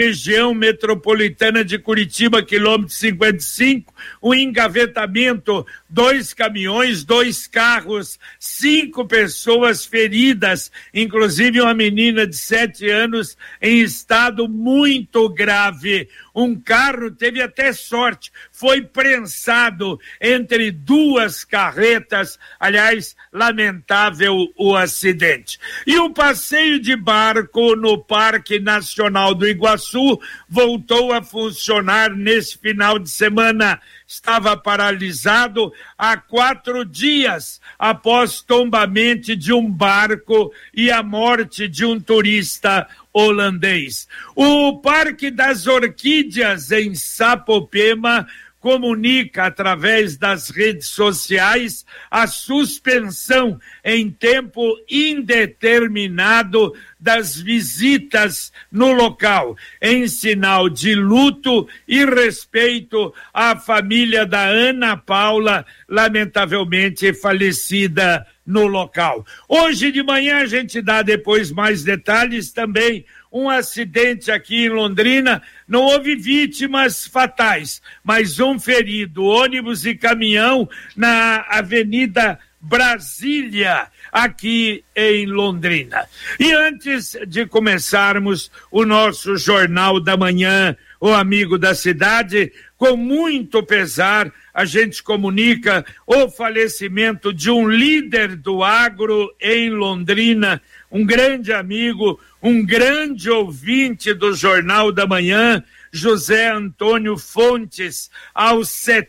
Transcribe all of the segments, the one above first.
região metropolitana de Curitiba, quilômetro 55, um engavetamento, 2 caminhões, 2 carros, 5 pessoas feridas, inclusive uma menina de 7 anos em estado muito grave. Um carro teve até sorte, foi prensado entre 2 carretas, aliás, lamentável o acidente. E o passeio de barco no Parque Nacional do Iguaçu voltou a funcionar nesse final de semana. Estava paralisado há 4 dias após tombamento de um barco e a morte de um turista holandês. O Parque das Orquídeas em Sapopema comunica através das redes sociais a suspensão em tempo indeterminado das visitas no local, em sinal de luto e respeito à família da Ana Paula, lamentavelmente falecida no local. Hoje de manhã a gente dá depois mais detalhes também. Um acidente aqui em Londrina, não houve vítimas fatais, mas um ferido, ônibus e caminhão na Avenida Brasília, aqui em Londrina. E antes de começarmos o nosso Jornal da Manhã, o Amigo da Cidade, com muito pesar, a gente comunica o falecimento de um líder do agro em Londrina, um grande amigo, um grande ouvinte do Jornal da Manhã, José Antônio Fontes, aos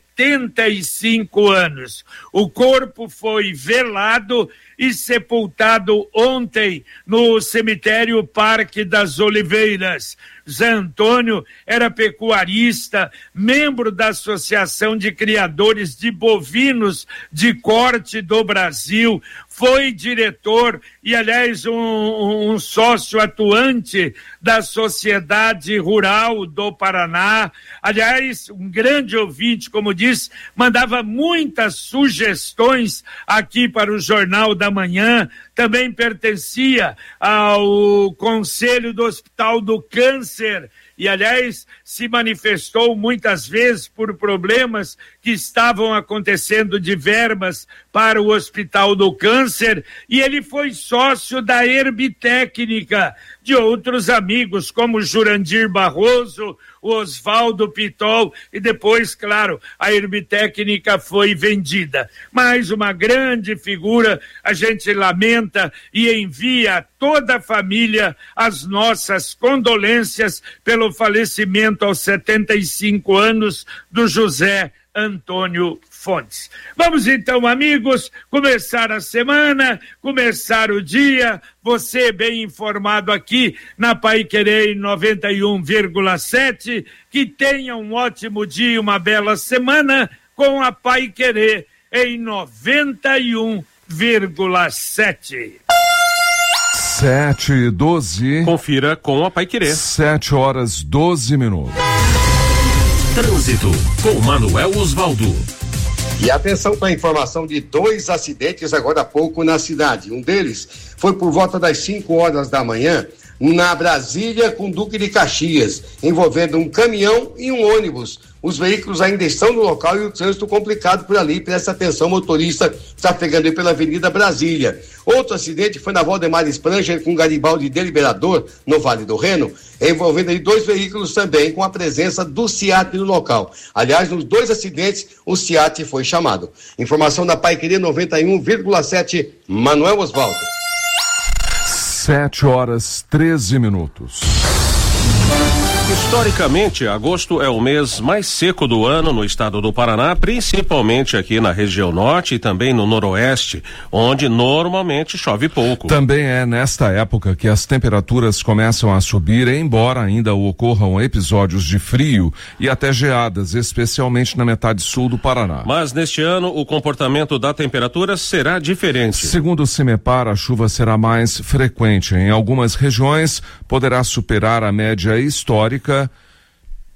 75 anos. O corpo foi velado e sepultado ontem no cemitério Parque das Oliveiras. Zé Antônio era pecuarista, membro da Associação de Criadores de Bovinos de Corte do Brasil, foi diretor e, aliás, um sócio atuante da Sociedade Rural do Paraná. Aliás, um grande ouvinte, como disse, mandava muitas sugestões aqui para o Jornal da Manhã. Também pertencia ao Conselho do Hospital do Câncer e, aliás, se manifestou muitas vezes por problemas que estavam acontecendo de verbas para o Hospital do Câncer, e ele foi sócio da Herbitécnica, de outros amigos como Jurandir Barroso, o Oswaldo Pitol, e depois, claro, a Herbitécnica foi vendida. Mas uma grande figura, a gente lamenta e envia a toda a família as nossas condolências pelo falecimento aos 75 anos do José Antônio Fontes. Vamos então, amigos, começar a semana, começar o dia, você bem informado aqui na Paiquerê 91,7, que tenha um ótimo dia, uma bela semana com a Paiquerê em 91,7. 7:12. Confira com a Paiquerê. 7:12. Trânsito com Manuel Osvaldo. E atenção para a informação de 2 acidentes agora há pouco na cidade. Um deles foi por volta das 5 horas da manhã, na Brasília com Duque de Caxias, envolvendo um caminhão e um ônibus. Os veículos ainda estão no local e o trânsito complicado por ali. Presta atenção, motorista, trafegando aí pela Avenida Brasília. Outro acidente foi na Valdemar Spranger com Garibaldi Deliberador, no Vale do Reno, envolvendo aí 2 veículos também, com a presença do SIAT no local. Aliás, nos 2 acidentes, o SIAT foi chamado. Informação da Paiquerê 91,7, Manuel Osvaldo. 7:13. Historicamente, agosto é o mês mais seco do ano no estado do Paraná, principalmente aqui na região norte e também no noroeste, onde normalmente chove pouco. Também é nesta época que as temperaturas começam a subir, embora ainda ocorram episódios de frio e até geadas, especialmente na metade sul do Paraná. Mas neste ano o comportamento da temperatura será diferente. Segundo o CIMEPAR, a chuva será mais frequente. Em algumas regiões poderá superar a média histórica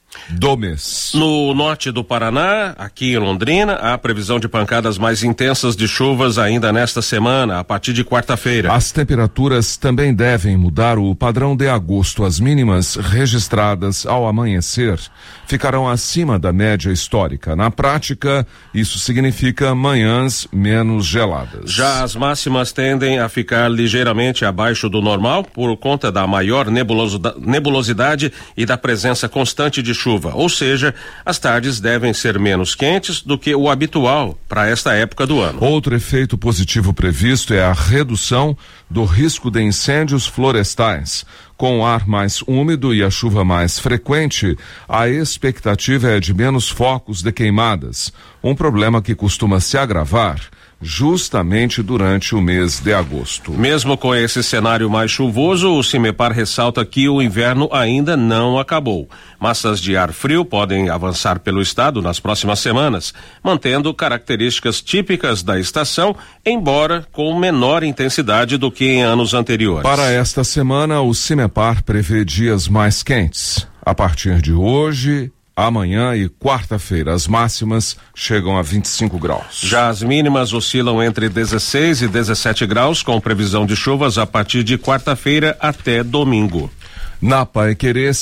do mês. No norte do Paraná, aqui em Londrina, há previsão de pancadas mais intensas de chuvas ainda nesta semana, a partir de quarta-feira. As temperaturas também devem mudar o padrão de agosto. As mínimas registradas ao amanhecer ficarão acima da média histórica. Na prática, isso significa manhãs menos geladas. Já as máximas tendem a ficar ligeiramente abaixo do normal por conta da maior nebulosidade e da presença constante de chuva, ou seja, as tardes devem ser menos quentes do que o habitual para esta época do ano. Outro efeito positivo previsto é a redução do risco de incêndios florestais. Com o ar mais úmido e a chuva mais frequente, a expectativa é de menos focos de queimadas, um problema que costuma se agravar justamente durante o mês de agosto. Mesmo com esse cenário mais chuvoso, o CIMEPAR ressalta que o inverno ainda não acabou. Massas de ar frio podem avançar pelo estado nas próximas semanas, mantendo características típicas da estação, embora com menor intensidade do que em anos anteriores. Para esta semana, o CIMEPAR prevê dias mais quentes. A partir de hoje, amanhã e quarta-feira, as máximas chegam a 25 graus. Já as mínimas oscilam entre 16 e 17 graus, com previsão de chuvas a partir de quarta-feira até domingo. Na Paiquerê,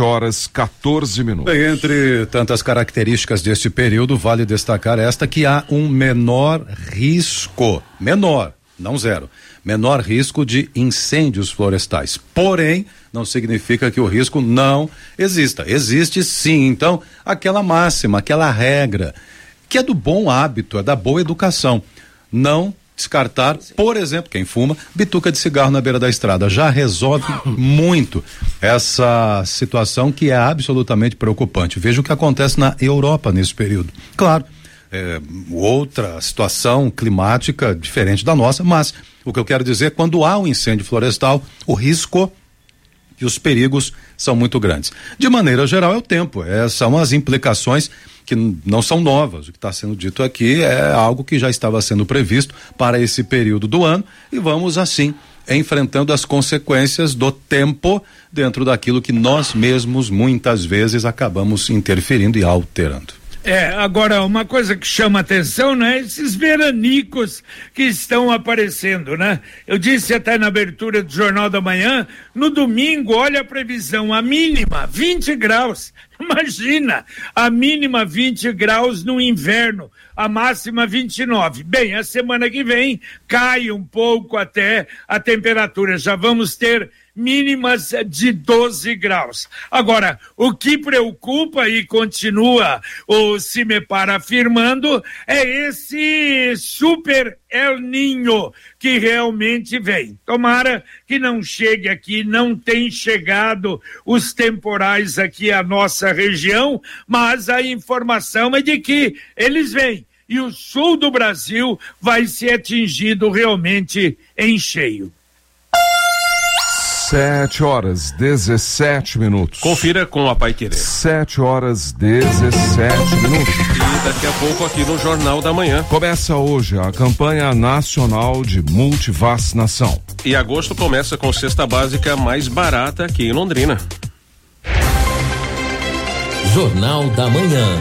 7h14. Bem, entre tantas características deste período, vale destacar esta que há um menor risco, menor, não zero, menor risco de incêndios florestais. Porém, não significa que o risco não exista. Existe sim. Então, aquela máxima, aquela regra, que é do bom hábito, é da boa educação. Não descartar, por exemplo, quem fuma, bituca de cigarro na beira da estrada. Já resolve muito essa situação que é absolutamente preocupante. Veja o que acontece na Europa nesse período. Claro, outra situação climática diferente da nossa, mas o que eu quero dizer, quando há um incêndio florestal, o risco e os perigos são muito grandes. De maneira geral, é o tempo, são as implicações que não são novas. O que está sendo dito aqui é algo que já estava sendo previsto para esse período do ano e vamos assim enfrentando as consequências do tempo dentro daquilo que nós mesmos muitas vezes acabamos interferindo e alterando. Agora, uma coisa que chama atenção, né? Esses veranicos que estão aparecendo, né? Eu disse até na abertura do Jornal da Manhã, no domingo, olha a previsão, a mínima, 20 graus. Imagina, a mínima 20 graus no inverno, a máxima 29. Bem, a semana que vem cai um pouco até a temperatura, já vamos ter mínimas de 12 graus. Agora, o que preocupa e continua o CIMEPAR afirmando é esse super El Niño que realmente vem. Tomara que não chegue aqui, não tem chegado os temporais aqui à nossa região, mas a informação é de que eles vêm e o sul do Brasil vai ser atingido realmente em cheio. 7h17. Confira com a Paiquerê. 7h17. E daqui a pouco aqui no Jornal da Manhã. Começa hoje a campanha nacional de multivacinação. E agosto começa com cesta básica mais barata aqui em Londrina. Jornal da Manhã.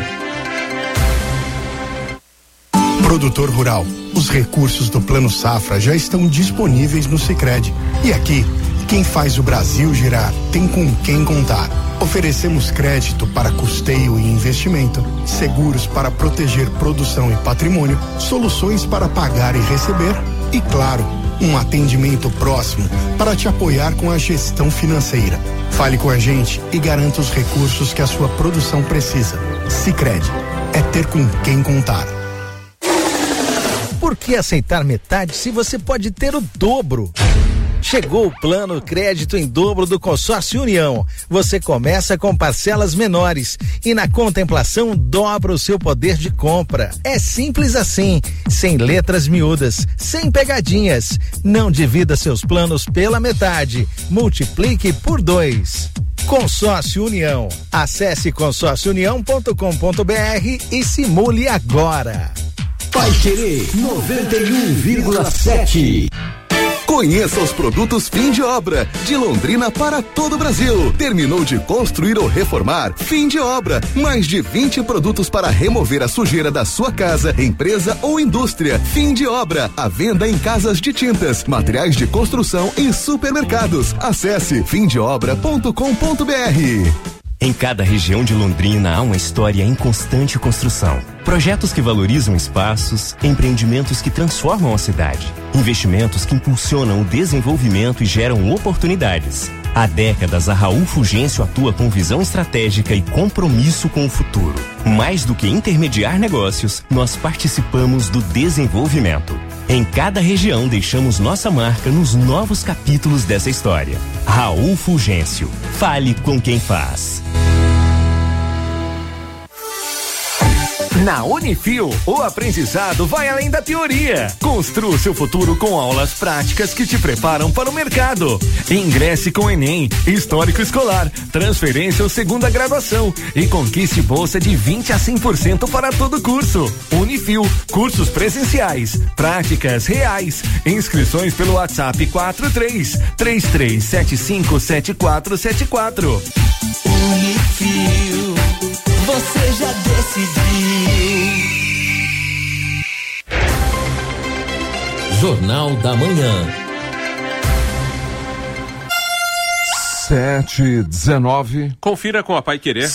Produtor rural, os recursos do Plano Safra já estão disponíveis no Sicredi. E aqui, quem faz o Brasil girar tem com quem contar. Oferecemos crédito para custeio e investimento, seguros para proteger produção e patrimônio, soluções para pagar e receber e, claro, um atendimento próximo para te apoiar com a gestão financeira. Fale com a gente e garanta os recursos que a sua produção precisa. Sicredi, é ter com quem contar. Por que aceitar metade se você pode ter o dobro? Chegou o plano crédito em dobro do Consórcio União. Você começa com parcelas menores e na contemplação dobra o seu poder de compra. É simples assim, sem letras miúdas, sem pegadinhas. Não divida seus planos pela metade, multiplique por 2. Consórcio União. Acesse consórciounião.com.br e simule agora. Paiquerê 91,7. Conheça os produtos Fim de Obra, de Londrina para todo o Brasil. Terminou de construir ou reformar? Fim de Obra. Mais de 20 produtos para remover a sujeira da sua casa, empresa ou indústria. Fim de Obra. A venda em casas de tintas, materiais de construção e supermercados. Acesse fimdeobra.com.br. Em cada região de Londrina há uma história em constante construção. Projetos que valorizam espaços, empreendimentos que transformam a cidade, investimentos que impulsionam o desenvolvimento e geram oportunidades. Há décadas, a Raul Fulgêncio atua com visão estratégica e compromisso com o futuro. Mais do que intermediar negócios, nós participamos do desenvolvimento. Em cada região, deixamos nossa marca nos novos capítulos dessa história. Raul Fulgêncio. Fale com quem faz. Na Unifil, o aprendizado vai além da teoria. Construa o seu futuro com aulas práticas que te preparam para o mercado. Ingresse com Enem, Histórico Escolar, Transferência ou Segunda Graduação e conquiste bolsa de 20 a 100% para todo curso. Unifil, cursos presenciais, práticas reais. Inscrições pelo WhatsApp 43-3375-7474. Unifil, você já decidiu. Jornal da Manhã. 7h19. Confira com a Paiquerê.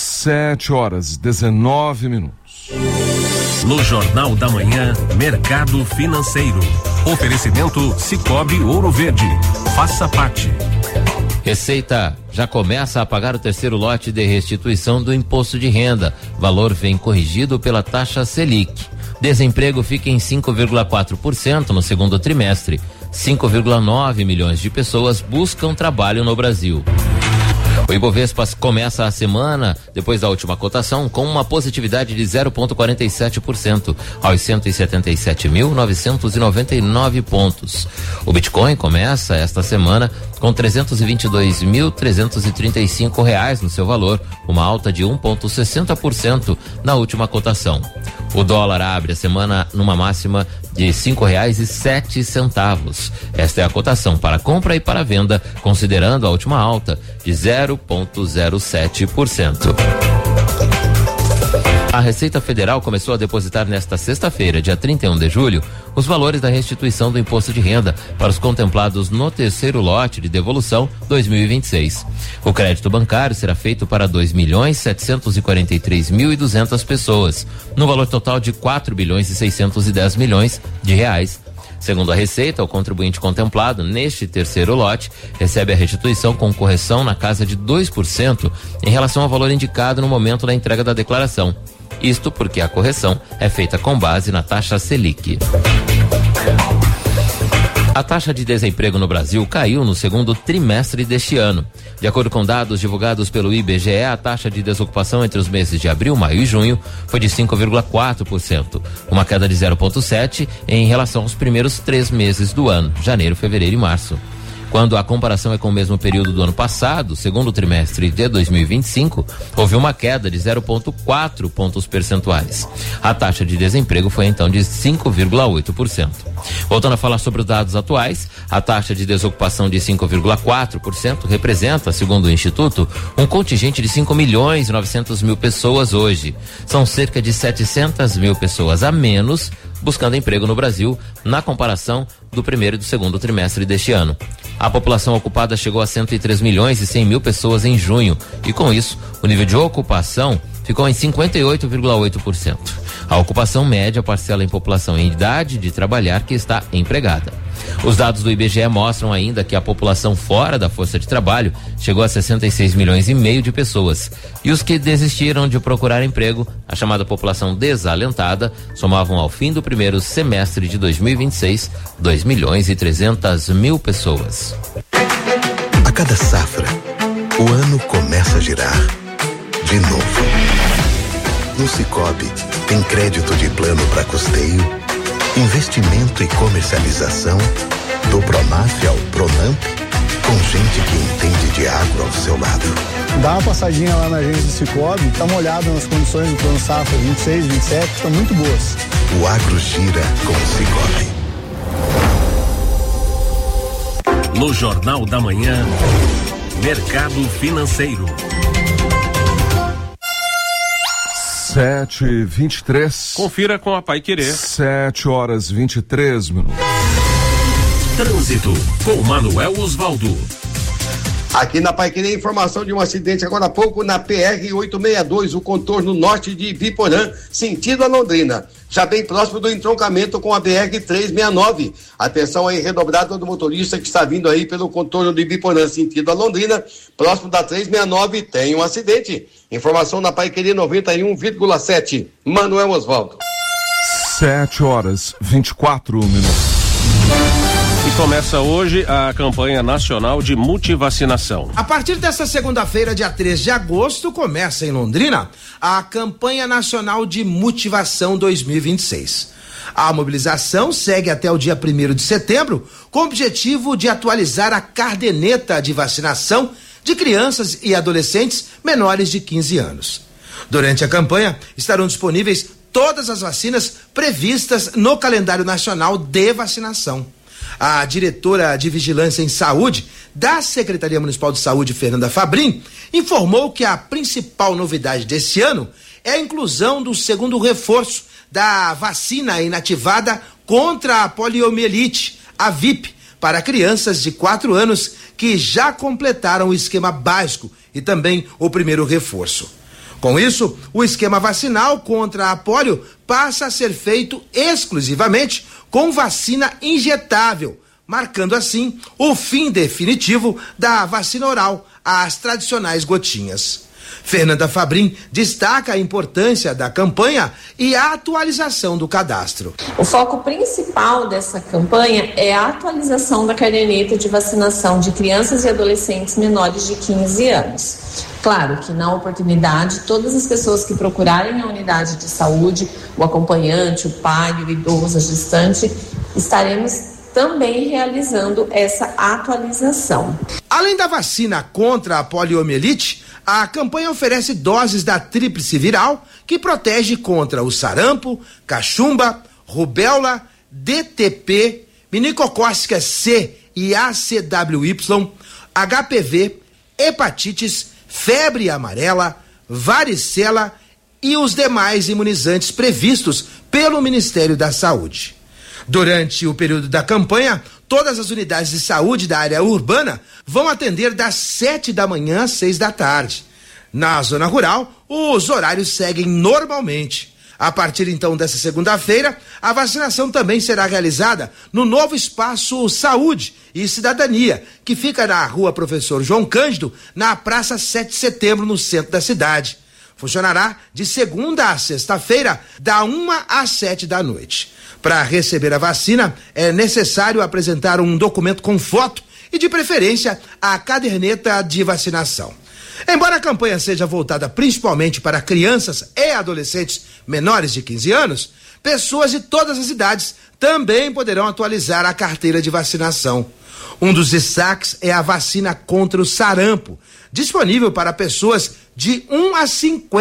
7h19. No Jornal da Manhã, Mercado Financeiro. Oferecimento Sicoob Ouro Verde. Faça parte. Receita já começa a pagar o terceiro lote de restituição do imposto de renda. Valor vem corrigido pela taxa Selic. Desemprego fica em 5,4% no segundo trimestre. 5,9 milhões de pessoas buscam trabalho no Brasil. O Ibovespa começa a semana, depois da última cotação, com uma positividade de 0,47%, aos 177.999 pontos. O Bitcoin começa esta semana com R$322.335 no seu valor, uma alta de 1,60% na última cotação. O dólar abre a semana numa máxima de R$5,07. Esta é a cotação para compra e para venda, considerando a última alta de 0,07%. A Receita Federal começou a depositar nesta sexta-feira, dia 31 de julho, os valores da restituição do imposto de renda para os contemplados no terceiro lote de devolução 2026. O crédito bancário será feito para 2.743.200 pessoas, no valor total de 4.610 bilhões de reais. Segundo a Receita, o contribuinte contemplado neste terceiro lote recebe a restituição com correção na casa de 2% em relação ao valor indicado no momento da entrega da declaração. Isto porque a correção é feita com base na taxa Selic. A taxa de desemprego no Brasil caiu no segundo trimestre deste ano. De acordo com dados divulgados pelo IBGE, a taxa de desocupação entre os meses de abril, maio e junho foi de 5,4%, uma queda de 0,7% em relação aos primeiros 3 meses do ano, janeiro, fevereiro e março. Quando a comparação é com o mesmo período do ano passado, segundo trimestre de 2025, houve uma queda de 0,4 pontos percentuais. A taxa de desemprego foi então de 5,8%. Voltando a falar sobre os dados atuais, a taxa de desocupação de 5,4% representa, segundo o Instituto, um contingente de 5.900.000 pessoas hoje. São cerca de 700.000 pessoas a menos buscando emprego no Brasil, na comparação do primeiro e do segundo trimestre deste ano. A população ocupada chegou a 103.100.000 pessoas em junho e, com isso, o nível de ocupação ficou em 58,8%. A ocupação média parcela em população em idade de trabalhar que está empregada. Os dados do IBGE mostram ainda que a população fora da força de trabalho chegou a 66,5 milhões de pessoas. E os que desistiram de procurar emprego, a chamada população desalentada, somavam ao fim do primeiro semestre de 2026, 2.300.000 pessoas. A cada safra, o ano começa a girar. De novo. No Sicoob, tem crédito de plano para custeio, investimento e comercialização, do Pronaf ao Pronamp, com gente que entende de agro ao seu lado. Dá uma passadinha lá na agência do Sicoob, dá uma olhada nas condições do plano safra 26, 27, estão muito boas. O agro gira com o Sicoob. No Jornal da Manhã, Mercado Financeiro. 7h23. Confira com a Paiquerê. 7h23. Trânsito com Manuel Osvaldo. Aqui na Paiquerê, informação de um acidente agora há pouco na PR-862, o contorno norte de Ibiporã, sentido a Londrina. Já bem próximo do entroncamento com a BR-369. Atenção aí, redobrada do motorista que está vindo aí pelo contorno de Ibiporã, sentido a Londrina, próximo da 369, tem um acidente. Informação na Paiquerê 91,7. Manuel Osvaldo. 7h24. E começa hoje a campanha nacional de multivacinação. A partir desta segunda-feira, dia 3 de agosto, começa em Londrina a campanha nacional de multivação 2026. A mobilização segue até o dia 1º de setembro, com o objetivo de atualizar a caderneta de vacinação de crianças e adolescentes menores de 15 anos. Durante a campanha, estarão disponíveis todas as vacinas previstas no calendário nacional de vacinação. A diretora de Vigilância em Saúde da Secretaria Municipal de Saúde, Fernanda Fabrin, informou que a principal novidade desse ano é a inclusão do segundo reforço da vacina inativada contra a poliomielite, a VIP, para crianças de 4 anos que já completaram o esquema básico e também o primeiro reforço. Com isso, o esquema vacinal contra a polio passa a ser feito exclusivamente com vacina injetável, marcando assim o fim definitivo da vacina oral, as tradicionais gotinhas. Fernanda Fabrin destaca a importância da campanha e a atualização do cadastro. O foco principal dessa campanha é a atualização da caderneta de vacinação de crianças e adolescentes menores de 15 anos. Claro que, na oportunidade, todas as pessoas que procurarem a unidade de saúde, o acompanhante, o pai, o idoso, a gestante, estaremos também realizando essa atualização. Além da vacina contra a poliomielite, a campanha oferece doses da tríplice viral que protege contra o sarampo, cachumba, rubéola, DTP, meningocócica C e ACWY, HPV, hepatites, febre amarela, varicela e os demais imunizantes previstos pelo Ministério da Saúde. Durante o período da campanha, todas as unidades de saúde da área urbana vão atender das 7 da manhã às 6 da tarde. Na zona rural, os horários seguem normalmente. A partir então dessa segunda-feira, a vacinação também será realizada no novo espaço Saúde e Cidadania, que fica na Rua Professor João Cândido, na Praça 7 de Setembro, no centro da cidade. Funcionará de segunda a sexta-feira, da 1 às 7 da noite. Para receber a vacina, é necessário apresentar um documento com foto e, de preferência, a caderneta de vacinação. Embora a campanha seja voltada principalmente para crianças e adolescentes menores de 15 anos, pessoas de todas as idades também poderão atualizar a carteira de vacinação. Um dos destaques é a vacina contra o sarampo, disponível para pessoas de 1 a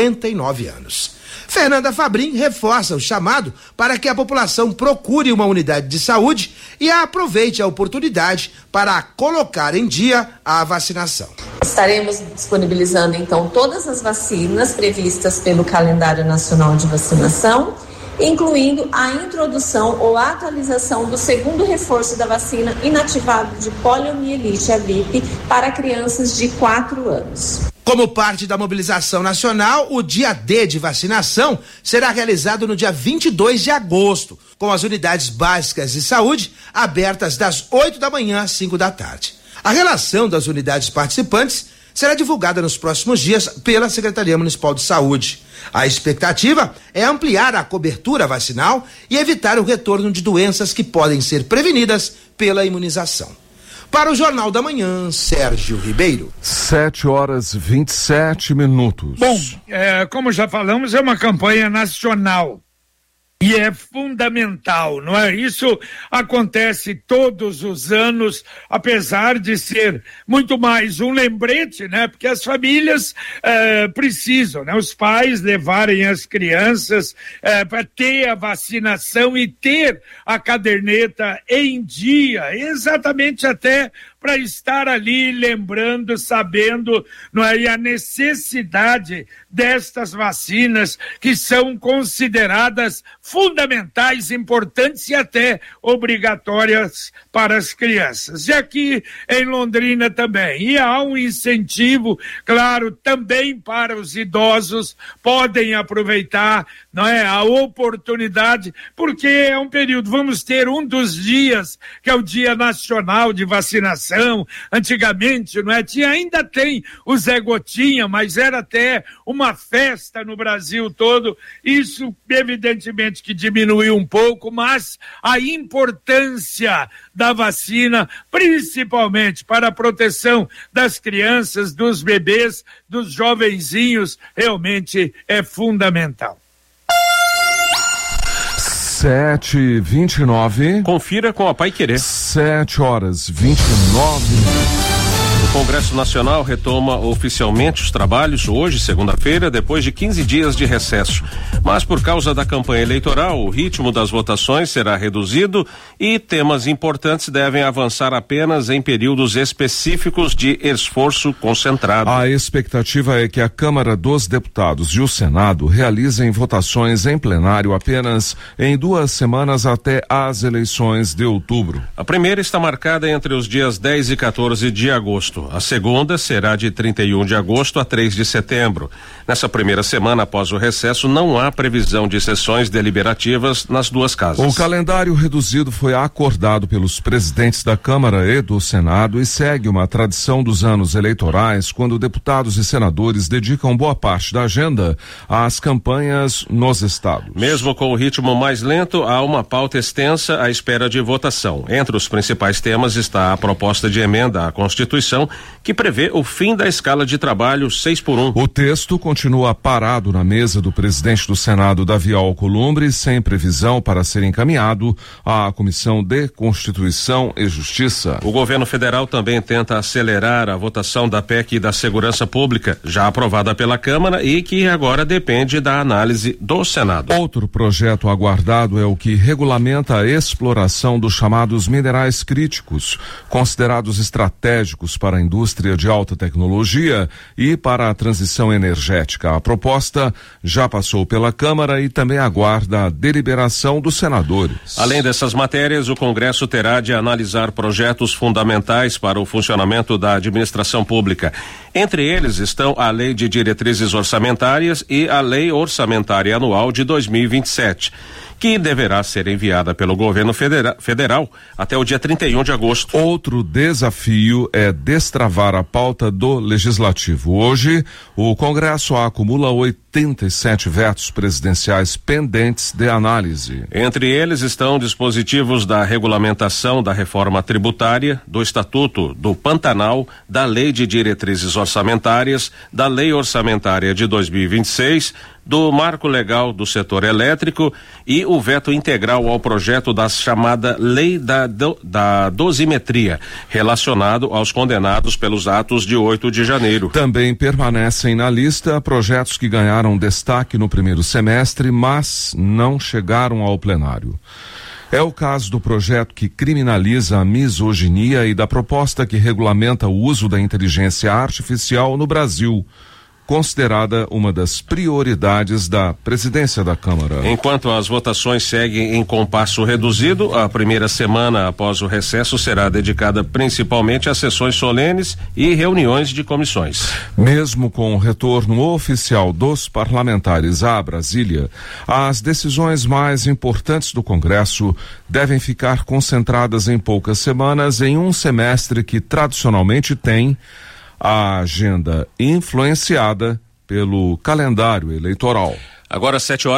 59 anos. Fernanda Fabrin reforça o chamado para que a população procure uma unidade de saúde e aproveite a oportunidade para colocar em dia a vacinação. Estaremos disponibilizando então todas as vacinas previstas pelo calendário nacional de vacinação, incluindo a introdução ou atualização do segundo reforço da vacina inativada de poliomielite, a VIP, para crianças de 4 anos. Como parte da mobilização nacional, o dia D de vacinação será realizado no dia 22 de agosto, com as unidades básicas de saúde abertas das 8 da manhã às 5 da tarde. A relação das unidades participantes será divulgada nos próximos dias pela Secretaria Municipal de Saúde. A expectativa é ampliar a cobertura vacinal e evitar o retorno de doenças que podem ser prevenidas pela imunização. Para o Jornal da Manhã, Sérgio Ribeiro. 7h27. Bom, como já falamos, é uma campanha nacional. E é fundamental, não é? Isso acontece todos os anos, apesar de ser muito mais um lembrete, né? Porque as famílias precisam, né? Os pais levarem as crianças para ter a vacinação e ter a caderneta em dia, exatamente até para estar ali lembrando, sabendo, não é, e a necessidade destas vacinas que são consideradas fundamentais, importantes e até obrigatórias para as crianças. E aqui em Londrina também. E há um incentivo, claro, também para os idosos, podem aproveitar, não é, a oportunidade, porque é um período, vamos ter um dos dias, que é o Dia Nacional de Vacinação. Antigamente, não é, ainda tem o Zé Gotinha, mas era até uma festa no Brasil todo. Isso, evidentemente, que diminuiu um pouco, mas a importância da vacina, principalmente para a proteção das crianças, dos bebês, dos jovenzinhos, realmente é fundamental. 7h29. Confira com a Paiquerê. 7h29. O Congresso Nacional retoma oficialmente os trabalhos hoje, segunda-feira, depois de 15 dias de recesso. Mas por causa da campanha eleitoral, o ritmo das votações será reduzido e temas importantes devem avançar apenas em períodos específicos de esforço concentrado. A expectativa é que a Câmara dos Deputados e o Senado realizem votações em plenário apenas em 2 semanas até as eleições de outubro. A primeira está marcada entre os dias 10 e 14 de agosto. A segunda será de 31 de agosto a 3 de setembro. Nessa primeira semana após o recesso, não há previsão de sessões deliberativas nas duas casas. O calendário reduzido foi acordado pelos presidentes da Câmara e do Senado e segue uma tradição dos anos eleitorais, quando deputados e senadores dedicam boa parte da agenda às campanhas nos estados. Mesmo com o ritmo mais lento, há uma pauta extensa à espera de votação. Entre os principais temas está a proposta de emenda à Constituição, que prevê o fim da escala de trabalho 6x1. O texto continua parado na mesa do presidente do Senado, Davi Alcolumbre, sem previsão para ser encaminhado à Comissão de Constituição e Justiça. O governo federal também tenta acelerar a votação da PEC da Segurança Pública, já aprovada pela Câmara e que agora depende da análise do Senado. Outro projeto aguardado é o que regulamenta a exploração dos chamados minerais críticos, considerados estratégicos para a indústria de alta tecnologia e para a transição energética. A proposta já passou pela Câmara e também aguarda a deliberação dos senadores. Além dessas matérias, o Congresso terá de analisar projetos fundamentais para o funcionamento da administração pública. Entre eles estão a Lei de Diretrizes Orçamentárias e a Lei Orçamentária Anual de 2027. Que deverá ser enviada pelo governo federal até o dia 31 de agosto. Outro desafio é destravar a pauta do Legislativo. Hoje, o Congresso acumula 87 vetos presidenciais pendentes de análise. Entre eles estão dispositivos da regulamentação da reforma tributária, do Estatuto do Pantanal, da Lei de Diretrizes Orçamentárias, da Lei Orçamentária de 2026, do Marco Legal do Setor Elétrico e o veto integral ao projeto da chamada Lei da Dosimetria, relacionado aos condenados pelos atos de 8 de janeiro. Também permanecem na lista projetos que ganharam destaque no primeiro semestre, mas não chegaram ao plenário. É o caso do projeto que criminaliza a misoginia e da proposta que regulamenta o uso da inteligência artificial no Brasil, considerada uma das prioridades da presidência da Câmara. Enquanto as votações seguem em compasso reduzido, a primeira semana após o recesso será dedicada principalmente a sessões solenes e reuniões de comissões. Mesmo com o retorno oficial dos parlamentares a Brasília, as decisões mais importantes do Congresso devem ficar concentradas em poucas semanas em um semestre que tradicionalmente tem a agenda influenciada pelo calendário eleitoral. Agora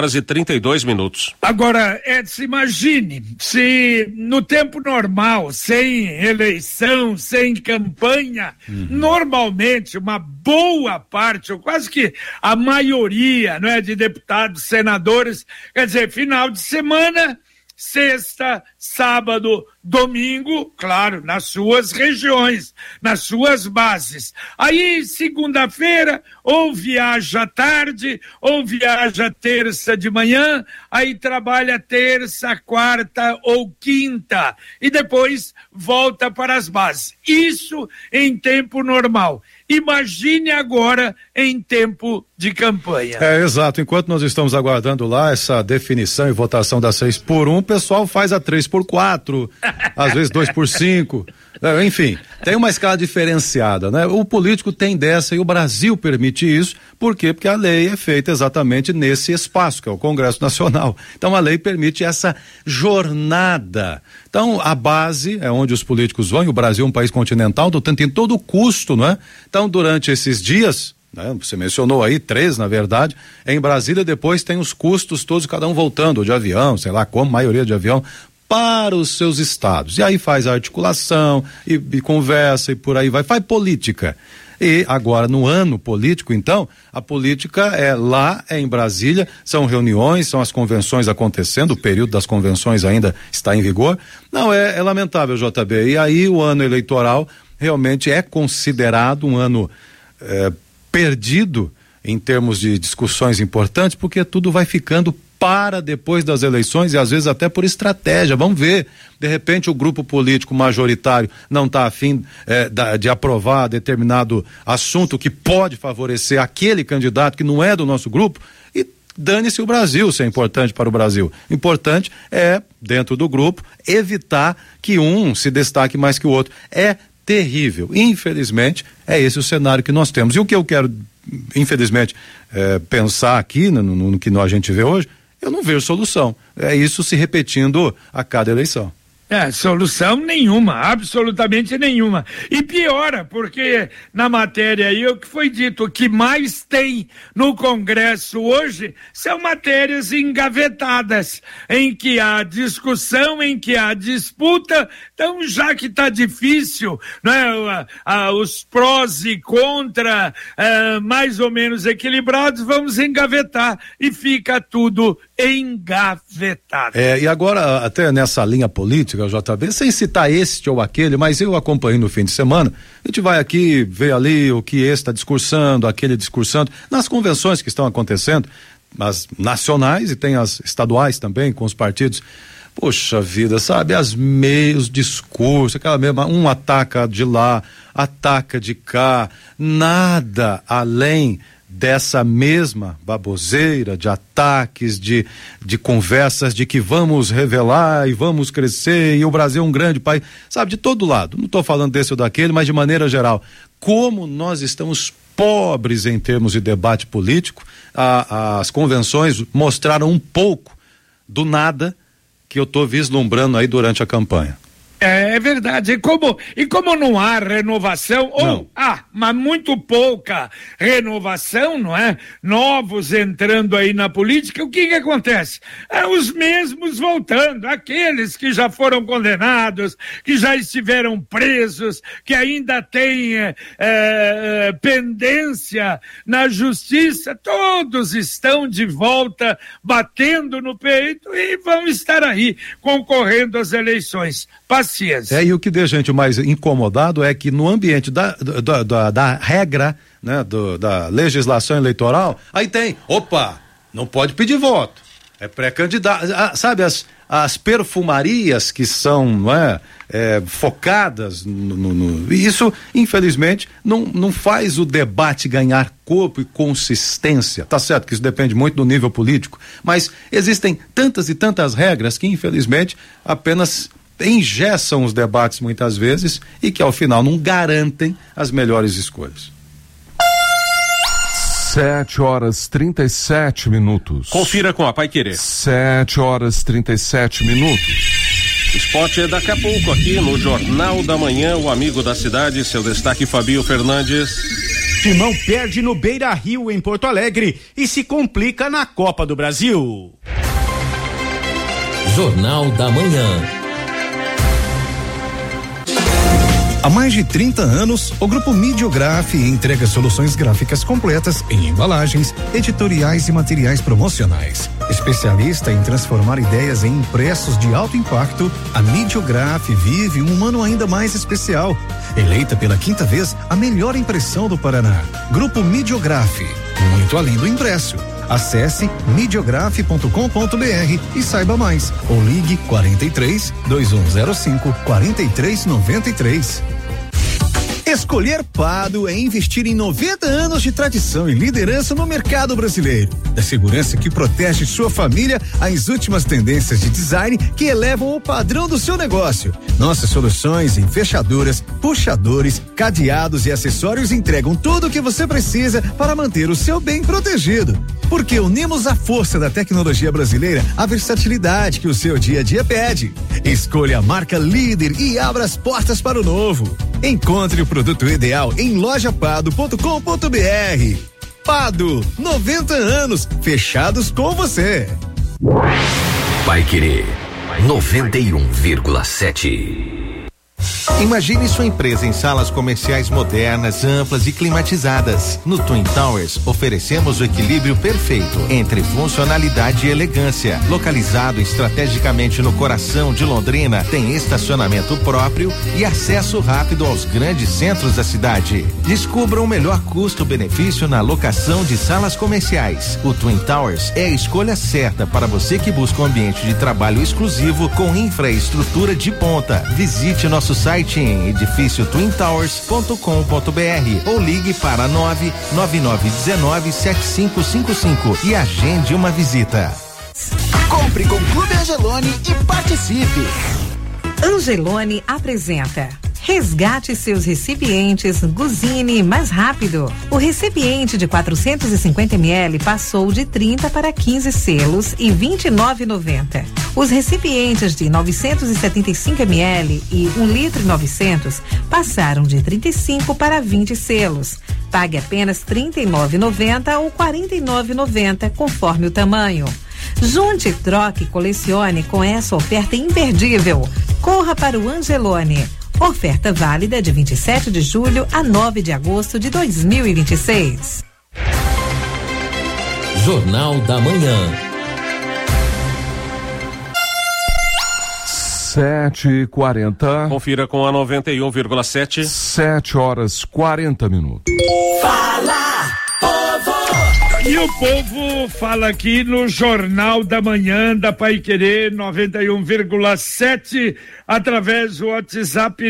7h32. Agora, Edson, imagine se no tempo normal, sem eleição, sem campanha, normalmente uma boa parte, ou quase que a maioria, não é, de deputados, senadores, quer dizer, final de semana, sexta, sábado, domingo, claro, nas suas regiões, nas suas bases. Aí, segunda-feira, ou viaja à tarde, ou viaja terça de manhã, aí trabalha terça, quarta ou quinta, e depois volta para as bases. Isso em tempo normal. Imagine agora em tempo de campanha. Exato. Enquanto nós estamos aguardando lá essa definição e votação da 6x1, o pessoal faz a 3x4, às vezes 2x5. Enfim, tem uma escala diferenciada, né? O político tem dessa e o Brasil permite isso. Por quê? Porque a lei é feita exatamente nesse espaço, que é o Congresso Nacional. Então a lei permite essa jornada. Então a base é onde os políticos vão, e o Brasil é um país continental, portanto tem todo o custo, não é? Então durante esses dias, né, você mencionou aí 3, na verdade, em Brasília depois tem os custos todos, cada um voltando, ou de avião, sei lá como, maioria de avião, para os seus estados. E aí faz a articulação e conversa e por aí vai, faz política. E agora no ano político, então, a política é lá, é em Brasília, são reuniões, são as convenções acontecendo, o período das convenções ainda está em vigor. Não, é lamentável, JB. E aí o ano eleitoral realmente é considerado um ano perdido em termos de discussões importantes, porque tudo vai ficando para depois das eleições e às vezes até por estratégia. Vamos ver, de repente o grupo político majoritário não está afim de aprovar determinado assunto que pode favorecer aquele candidato que não é do nosso grupo, e dane-se o Brasil, se é importante para o Brasil. Importante é, dentro do grupo, evitar que um se destaque mais que o outro. É terrível. Infelizmente, é esse o cenário que nós temos. E o que eu quero, infelizmente, pensar aqui no que a gente vê hoje, eu não vejo solução. É isso se repetindo a cada eleição. Solução nenhuma, absolutamente nenhuma. E piora, porque na matéria aí o que foi dito, o que mais tem no Congresso hoje são matérias engavetadas, em que há discussão, em que há disputa. Então, já que está difícil, né, os prós e contra mais ou menos equilibrados, vamos engavetar e fica tudo engavetado. E agora, até nessa linha política, JB, sem citar este ou aquele, mas eu acompanhei no fim de semana, a gente vai aqui ver ali o que esse está discursando, aquele discursando, nas convenções que estão acontecendo, as nacionais e tem as estaduais também, com os partidos. Poxa vida, sabe, os discursos, aquela mesma, um ataca de lá, ataca de cá, nada além dessa mesma baboseira de ataques, de conversas de que vamos revelar e vamos crescer e o Brasil é um grande país, sabe, de todo lado. Não estou falando desse ou daquele, mas de maneira geral, como nós estamos pobres em termos de debate político. As convenções mostraram um pouco do nada que eu estou vislumbrando aí durante a campanha. É verdade, e como não há renovação, ou mas muito pouca renovação, não é? Novos entrando aí na política, o que acontece? Os mesmos voltando, aqueles que já foram condenados, que já estiveram presos, que ainda têm pendência na justiça, todos estão de volta, batendo no peito e vão estar aí, concorrendo às eleições. E o que deixa a gente mais incomodado é que no ambiente da regra, né, da legislação eleitoral, aí tem, não pode pedir voto, é pré-candidato, sabe, as perfumarias que são, não é, focadas isso, infelizmente, não faz o debate ganhar corpo e consistência. Tá certo que isso depende muito do nível político, mas existem tantas e tantas regras que, infelizmente, apenas engessam os debates muitas vezes e que ao final não garantem as melhores escolhas. 7h37. Confira com a Paiquerê. 7h37. Esporte é daqui a pouco aqui no Jornal da Manhã, o amigo da cidade, seu destaque Fabio Fernandes. Timão perde no Beira-Rio em Porto Alegre e se complica na Copa do Brasil. Jornal da Manhã. Há mais de 30 anos, o Grupo Midiograf entrega soluções gráficas completas em embalagens, editoriais e materiais promocionais. Especialista em transformar ideias em impressos de alto impacto, a Midiograf vive um ano ainda mais especial. Eleita pela 5ª vez a melhor impressão do Paraná. Grupo Midiograf, muito além do impresso. Acesse midiograf.com.br e saiba mais, ou ligue 43 2105 4393. Escolher Pado é investir em 90 anos de tradição e liderança no mercado brasileiro. Da segurança que protege sua família às últimas tendências de design que elevam o padrão do seu negócio. Nossas soluções em fechaduras, puxadores, cadeados e acessórios entregam tudo o que você precisa para manter o seu bem protegido. Porque unimos a força da tecnologia brasileira à versatilidade que o seu dia a dia pede. Escolha a marca líder e abra as portas para o novo. Encontre o produto ideal em lojapado.com.br. Pado, 90 anos, fechados com você. Paiquerê 91,7. Imagine sua empresa em salas comerciais modernas, amplas e climatizadas. No Twin Towers, oferecemos o equilíbrio perfeito entre funcionalidade e elegância. Localizado estrategicamente no coração de Londrina, tem estacionamento próprio e acesso rápido aos grandes centros da cidade. Descubra o melhor custo-benefício na locação de salas comerciais. O Twin Towers é a escolha certa para você que busca um ambiente de trabalho exclusivo com infraestrutura de ponta. Visite nosso site em edifício twintowers.com.br ou ligue para 999197555 e agende uma visita. Compre com Clube Angeloni e participe. Angeloni apresenta Resgate seus recipientes Guzini mais rápido. O recipiente de 450 ml passou de 30 para 15 selos e R$ 29,90. Os recipientes de 975 ml e 1,9 litro passaram de 35 para 20 selos. Pague apenas R$ 39,90 ou R$ 49,90 conforme o tamanho. Junte, troque e colecione com essa oferta imperdível. Corra para o Angeloni. Oferta válida de 27 de julho a 9 de agosto de 2026. Jornal da Manhã. 7h40. Confira com a 91,7. 7h40. Fala, povo! E o povo fala aqui no Jornal da Manhã da Paiquerê 91,7 através do WhatsApp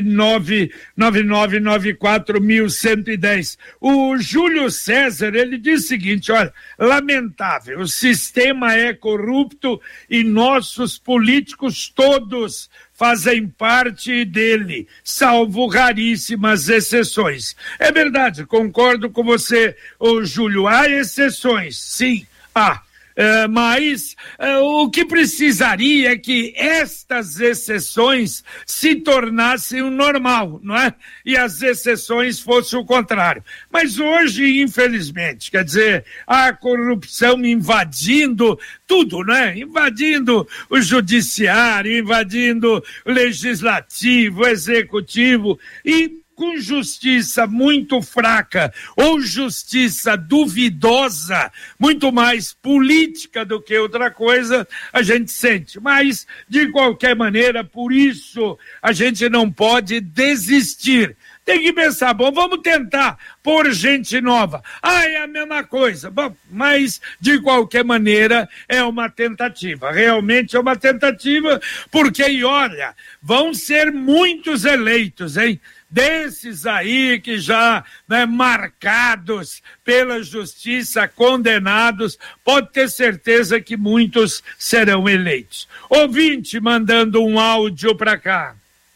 999941110. O Júlio César, ele diz o seguinte, olha, lamentável, o sistema é corrupto e nossos políticos todos fazem parte dele, salvo raríssimas exceções. É verdade, concordo com você, ô Júlio, há exceções, sim, há. Mas o que precisaria é que estas exceções se tornassem o normal, não é? E as exceções fossem o contrário. Mas hoje, infelizmente, quer dizer, a corrupção invadindo tudo, né? Invadindo o judiciário, invadindo o legislativo, o executivo e com justiça muito fraca ou justiça duvidosa, muito mais política do que outra coisa, a gente sente. Mas, de qualquer maneira, por isso a gente não pode desistir. Tem que pensar, bom, vamos tentar pôr gente nova. É a mesma coisa. Bom, mas, de qualquer maneira, é uma tentativa. Realmente é uma tentativa, porque, e olha, vão ser muitos eleitos, hein? Desses aí que já, né, marcados pela justiça, condenados, pode ter certeza que muitos serão eleitos. Ouvinte mandando um áudio para cá.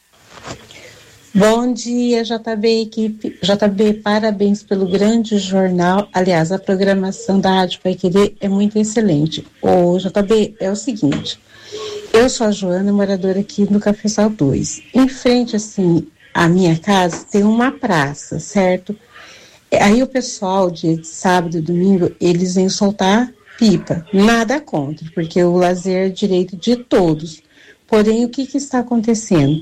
Bom dia, JB, equipe. JB, parabéns pelo grande jornal. Aliás, a programação da Rádio Paiquerê é muito excelente. Ô, JB, é o seguinte, eu sou a Joana, moradora aqui no Cafezal 2. Em frente, assim, à minha casa, tem uma praça, certo? Aí o pessoal, dia de sábado e domingo, eles vêm soltar pipa. Nada contra, porque o lazer é direito de todos. Porém, o que está acontecendo?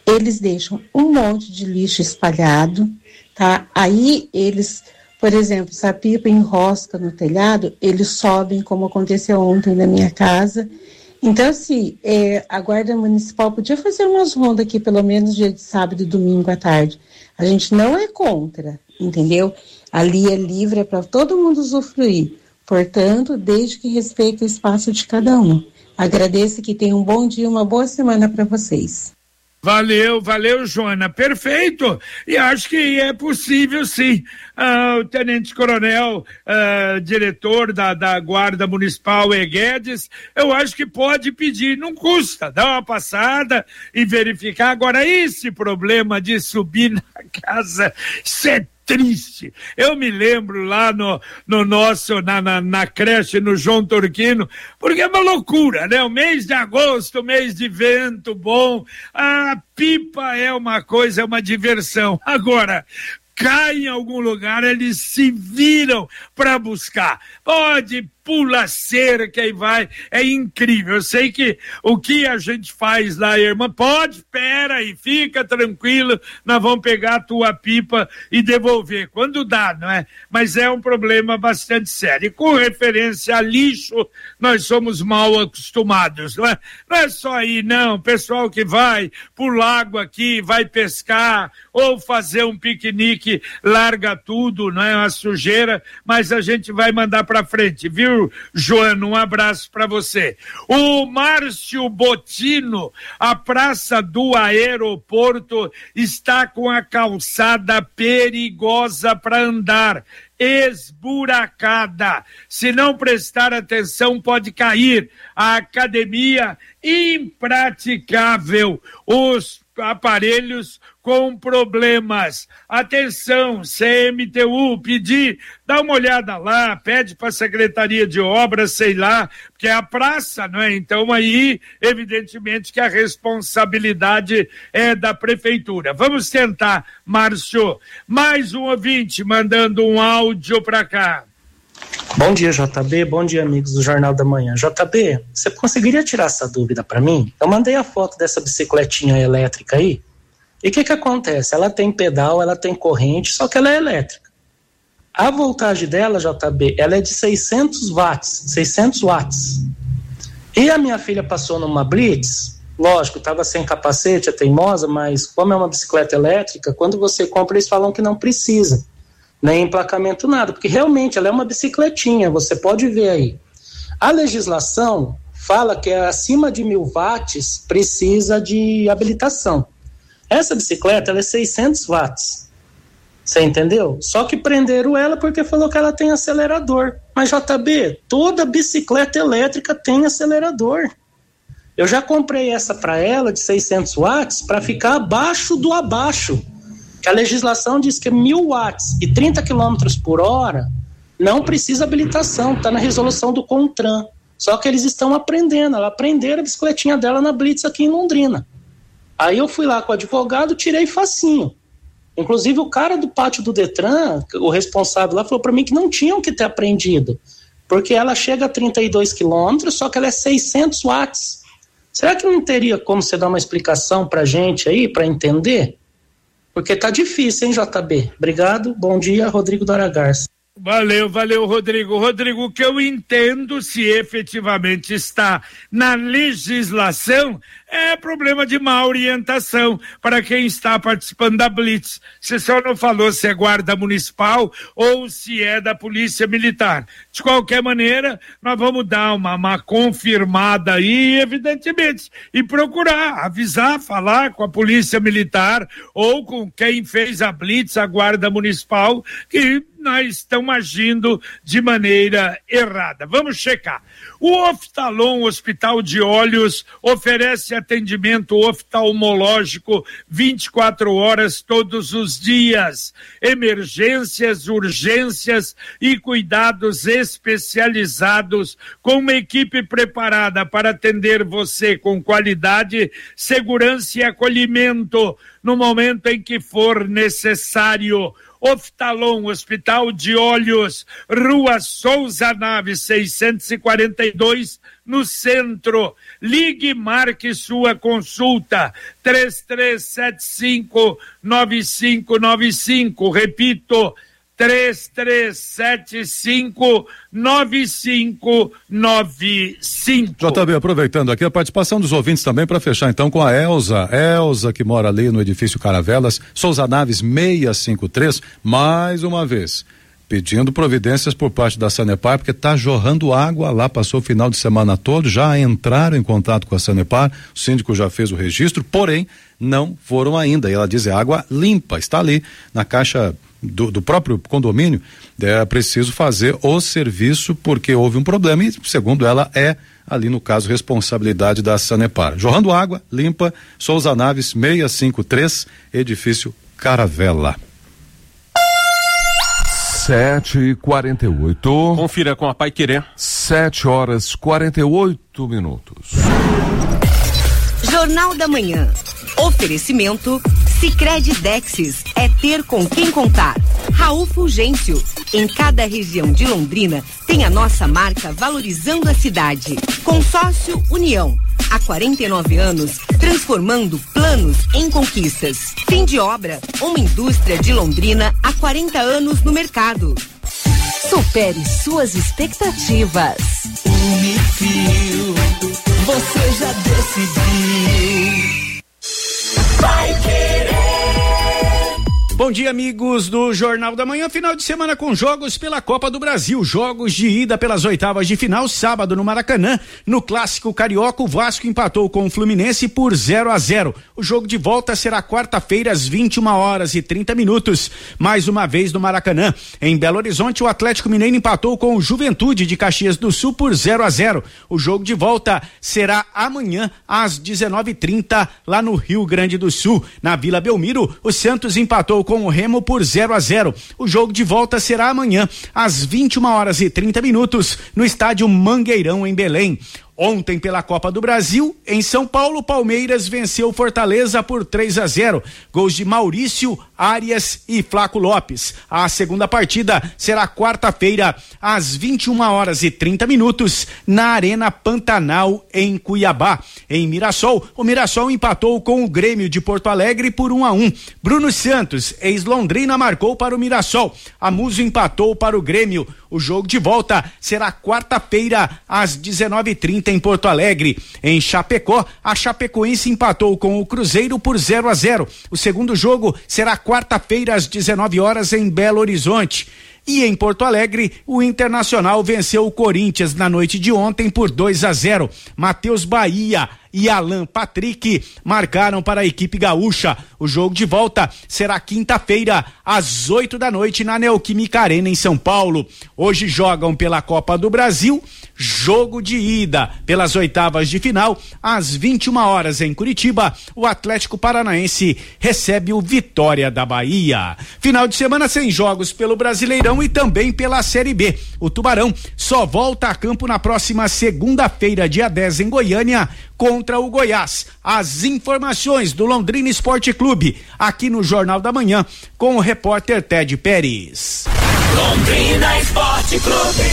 eles deixam um monte de lixo espalhado, tá? Aí eles, por exemplo, se a pipa enrosca no telhado, eles sobem, como aconteceu ontem na minha casa. Então, assim, a Guarda Municipal podia fazer umas rondas aqui, pelo menos dia de sábado e domingo à tarde. A gente não é contra, entendeu? Ali é livre, é para todo mundo usufruir. Portanto, desde que respeite o espaço de cada um. Agradeço, que tenham um bom dia, uma boa semana para vocês. Valeu, Joana, perfeito, e acho que é possível sim. O tenente-coronel, diretor da Guarda Municipal, Guedes, eu acho que pode pedir, não custa, dar uma passada e verificar. Agora, esse problema de subir na casa, isso é triste. Eu me lembro lá no nosso, na creche, no João Turquino, porque é uma loucura, né? O mês de agosto, mês de vento bom, a pipa é uma coisa, é uma diversão. Agora, cai em algum lugar, eles se viram para buscar. Pode, pula cerca e vai, é incrível. Eu sei que o que a gente faz lá, irmã, pode, espera e fica tranquilo, nós vamos pegar a tua pipa e devolver, quando dá, não é? Mas é um problema bastante sério. E com referência a lixo, nós somos mal acostumados, não é? Não é só aí, não, pessoal que vai pro lago aqui, vai pescar ou fazer um piquenique, larga tudo, não é? Uma sujeira, mas a gente vai mandar pra frente, viu, Joana? Um abraço para você. O Márcio Botino, a praça do aeroporto está com a calçada perigosa para andar, esburacada. Se não prestar atenção, pode cair. A academia impraticável. Os aparelhos com problemas. Atenção, CMTU, pedir, dá uma olhada lá, pede para a Secretaria de Obras, sei lá, porque é a praça, não é? Então aí, evidentemente que a responsabilidade é da prefeitura. Vamos tentar, Márcio. Mais um ouvinte mandando um áudio para cá. Bom dia, JB, bom dia, amigos do Jornal da Manhã. JB, você conseguiria tirar essa dúvida para mim? Eu mandei a foto dessa bicicletinha elétrica aí, e o que acontece? Ela tem pedal, ela tem corrente, só que ela é elétrica. A voltagem dela, JB, ela é de 600 watts. E a minha filha passou numa Blitz, lógico, estava sem capacete, é teimosa, mas como é uma bicicleta elétrica, quando você compra, eles falam que não precisa. Nem emplacamento, nada, porque realmente ela é uma bicicletinha, você pode ver aí. A legislação fala que acima de 1000 watts precisa de habilitação. Essa bicicleta, ela é 600 watts, você entendeu? Só que prenderam ela porque falou que ela tem acelerador. Mas JB, toda bicicleta elétrica tem acelerador. Eu já comprei essa para ela de 600 watts para ficar abaixo do abaixo. A legislação diz que 1000 watts e 30 km por hora não precisa habilitação, está na resolução do CONTRAN. Só que eles estão aprendendo, ela aprenderam a bicicletinha dela na Blitz aqui em Londrina. Aí eu fui lá com o advogado, tirei facinho. Inclusive o cara do pátio do Detran, o responsável lá, falou para mim que não tinham que ter aprendido, porque ela chega a 32 km, só que ela é 600 watts. Será que não teria como você dar uma explicação pra gente aí, para entender? Porque tá difícil, hein, JB? Obrigado, bom dia, Rodrigo do Aragarça. Valeu, Rodrigo. Rodrigo, o que eu entendo, se efetivamente está na legislação, é problema de má orientação para quem está participando da Blitz. Você só não falou se é guarda municipal ou se é da Polícia Militar. De qualquer maneira, nós vamos dar uma confirmada aí, evidentemente, e procurar, avisar, falar com a Polícia Militar ou com quem fez a Blitz, a Guarda Municipal, que nós estamos agindo de maneira errada. Vamos checar. O Oftalon Hospital de Olhos oferece atendimento oftalmológico 24 horas todos os dias. Emergências, urgências e cuidados especializados com uma equipe preparada para atender você com qualidade, segurança e acolhimento. no momento em que for necessário. Oftalon, Hospital de Olhos, Rua Souza Naves, 642, no centro. Ligue e marque sua consulta, 3375-9595, repito, 3375-9595. JB, aproveitando aqui a participação dos ouvintes também para fechar então com a Elza, que mora ali no edifício Caravelas, Souza Naves 653, mais uma vez, pedindo providências por parte da Sanepar, porque está jorrando água lá, passou o final de semana todo, já entraram em contato com a Sanepar, o síndico já fez o registro, porém não foram ainda, e ela diz, é água limpa, está ali na caixa do próprio condomínio, é preciso fazer o serviço porque houve um problema e, segundo ela, é ali no caso responsabilidade da Sanepar. Jorrando água limpa, Souza Naves 653, edifício Caravela. 7h48. Confira com a Paiquerê. 7h48. Jornal da Manhã. Oferecimento Sicredi Dexis, é ter com quem contar. Raul Fulgêncio, em cada região de Londrina tem a nossa marca valorizando a cidade. Consórcio União, há 49 anos transformando planos em conquistas. Fim de obra, uma indústria de Londrina há 40 anos no mercado. Supere suas expectativas. Unifil, você já decidiu. Vai querer. Bom dia, amigos do Jornal da Manhã. Final de semana com jogos pela Copa do Brasil. Jogos de ida pelas oitavas de final, sábado no Maracanã. No Clássico Carioca, o Vasco empatou com o Fluminense por 0-0. O jogo de volta será quarta-feira às 21h30. Mais uma vez no Maracanã. Em Belo Horizonte, o Atlético Mineiro empatou com o Juventude de Caxias do Sul por 0-0. O jogo de volta será amanhã às 19h30 lá no Rio Grande do Sul. Na Vila Belmiro, o Santos empatou com o Remo por 0-0. O jogo de volta será amanhã às 21h30 no estádio Mangueirão em Belém. Ontem, pela Copa do Brasil, em São Paulo, Palmeiras venceu Fortaleza por 3-0. Gols de Maurício, Arias e Flaco Lopes. A segunda partida será quarta-feira, às 21h30, na Arena Pantanal, em Cuiabá. Em Mirassol, o Mirassol empatou com o Grêmio de Porto Alegre por 1-1. Bruno Santos, ex-Londrina, marcou para o Mirassol. Amuso empatou para o Grêmio. O jogo de volta será quarta-feira, às 19h30 em Porto Alegre. Em Chapecó, a Chapecoense empatou com o Cruzeiro por 0-0. O segundo jogo será quarta-feira às 19h em Belo Horizonte. E em Porto Alegre, o Internacional venceu o Corinthians na noite de ontem por 2-0. Matheus Bahia e Alan Patrick marcaram para a equipe gaúcha. O jogo de volta será quinta-feira, às 20h na Neoquímica Arena, em São Paulo. Hoje jogam pela Copa do Brasil, jogo de ida pelas oitavas de final, às 21h em Curitiba. O Atlético Paranaense recebe o Vitória da Bahia. Final de semana sem jogos pelo Brasileirão e também pela Série B. O Tubarão só volta a campo na próxima segunda-feira, dia 10, em Goiânia, contra o Goiás. As informações do Londrina Esporte Clube, aqui no Jornal da Manhã, com o repórter Ted Pérez. Londrina Esporte Clube.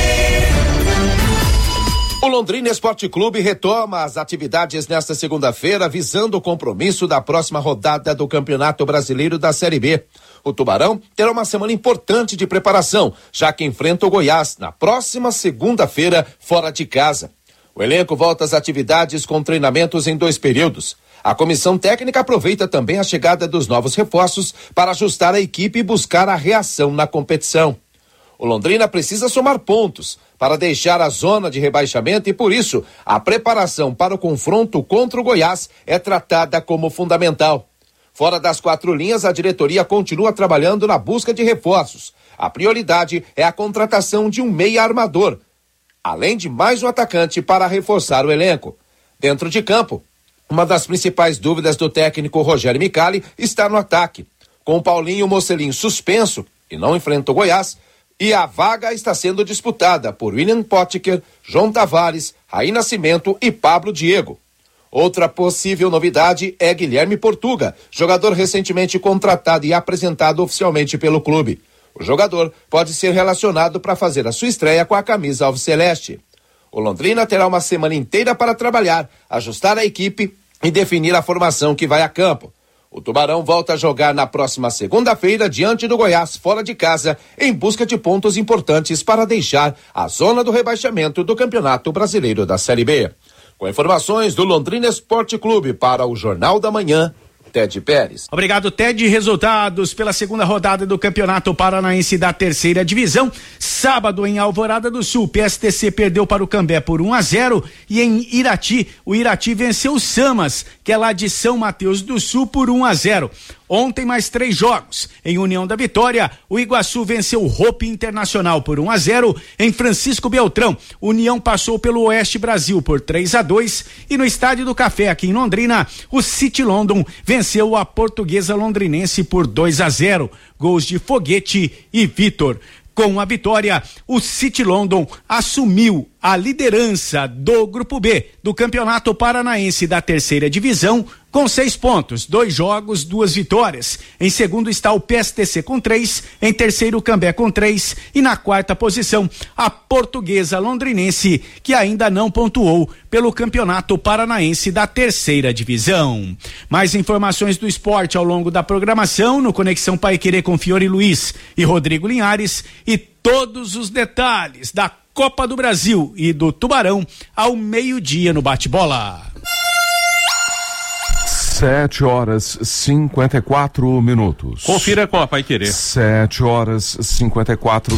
O Londrina Esporte Clube retoma as atividades nesta segunda-feira, visando o compromisso da próxima rodada do Campeonato Brasileiro da Série B. O Tubarão terá uma semana importante de preparação, já que enfrenta o Goiás na próxima segunda-feira, fora de casa. O elenco volta às atividades com treinamentos em 2 períodos. A comissão técnica aproveita também a chegada dos novos reforços para ajustar a equipe e buscar a reação na competição. O Londrina precisa somar pontos para deixar a zona de rebaixamento e, por isso, a preparação para o confronto contra o Goiás é tratada como fundamental. Fora das 4 linhas, a diretoria continua trabalhando na busca de reforços. A prioridade é a contratação de um meia armador, além de mais um atacante para reforçar o elenco. Dentro de campo, uma das principais dúvidas do técnico Rogério Micali está no ataque. Com Paulinho Mocelin suspenso e não enfrenta o Goiás, e a vaga está sendo disputada por William Potker, João Tavares, Raí Nascimento e Pablo Diego. Outra possível novidade é Guilherme Portuga, jogador recentemente contratado e apresentado oficialmente pelo clube. O jogador pode ser relacionado para fazer a sua estreia com a camisa alviceleste. O Londrina terá uma semana inteira para trabalhar, ajustar a equipe e definir a formação que vai a campo. O Tubarão volta a jogar na próxima segunda-feira diante do Goiás, fora de casa, em busca de pontos importantes para deixar a zona do rebaixamento do Campeonato Brasileiro da Série B. Com informações do Londrina Esporte Clube para o Jornal da Manhã, Ted Pérez. Obrigado, Ted. Resultados pela segunda rodada do Campeonato Paranaense da Terceira Divisão. Sábado, em Alvorada do Sul, PSTC perdeu para o Cambé por 1-0 e em Irati, o Irati venceu o Samas, que é lá de São Mateus do Sul, por 1-0. Ontem, mais 3 jogos. Em União da Vitória, o Iguaçu venceu o Hope Internacional por 1-0. Em Francisco Beltrão, União passou pelo Oeste Brasil por 3-2. E no Estádio do Café, aqui em Londrina, o City London venceu a Portuguesa Londrinense por 2-0. Gols de Foguete e Vitor. Com a vitória, o City London assumiu a liderança do Grupo B do Campeonato Paranaense da Terceira Divisão com 6 pontos, 2 jogos, 2 vitórias. Em segundo está o PSTC com 3, em terceiro o Cambé com 3 e na quarta posição a Portuguesa Londrinense, que ainda não pontuou pelo Campeonato Paranaense da Terceira Divisão. Mais informações do esporte ao longo da programação no Conexão Paiquerê com Fiore Luiz e Rodrigo Linhares e todos os detalhes da Copa do Brasil e do Tubarão ao meio-dia no Bate-Bola. 7h54. Confira com a Paiquerê. 7h54.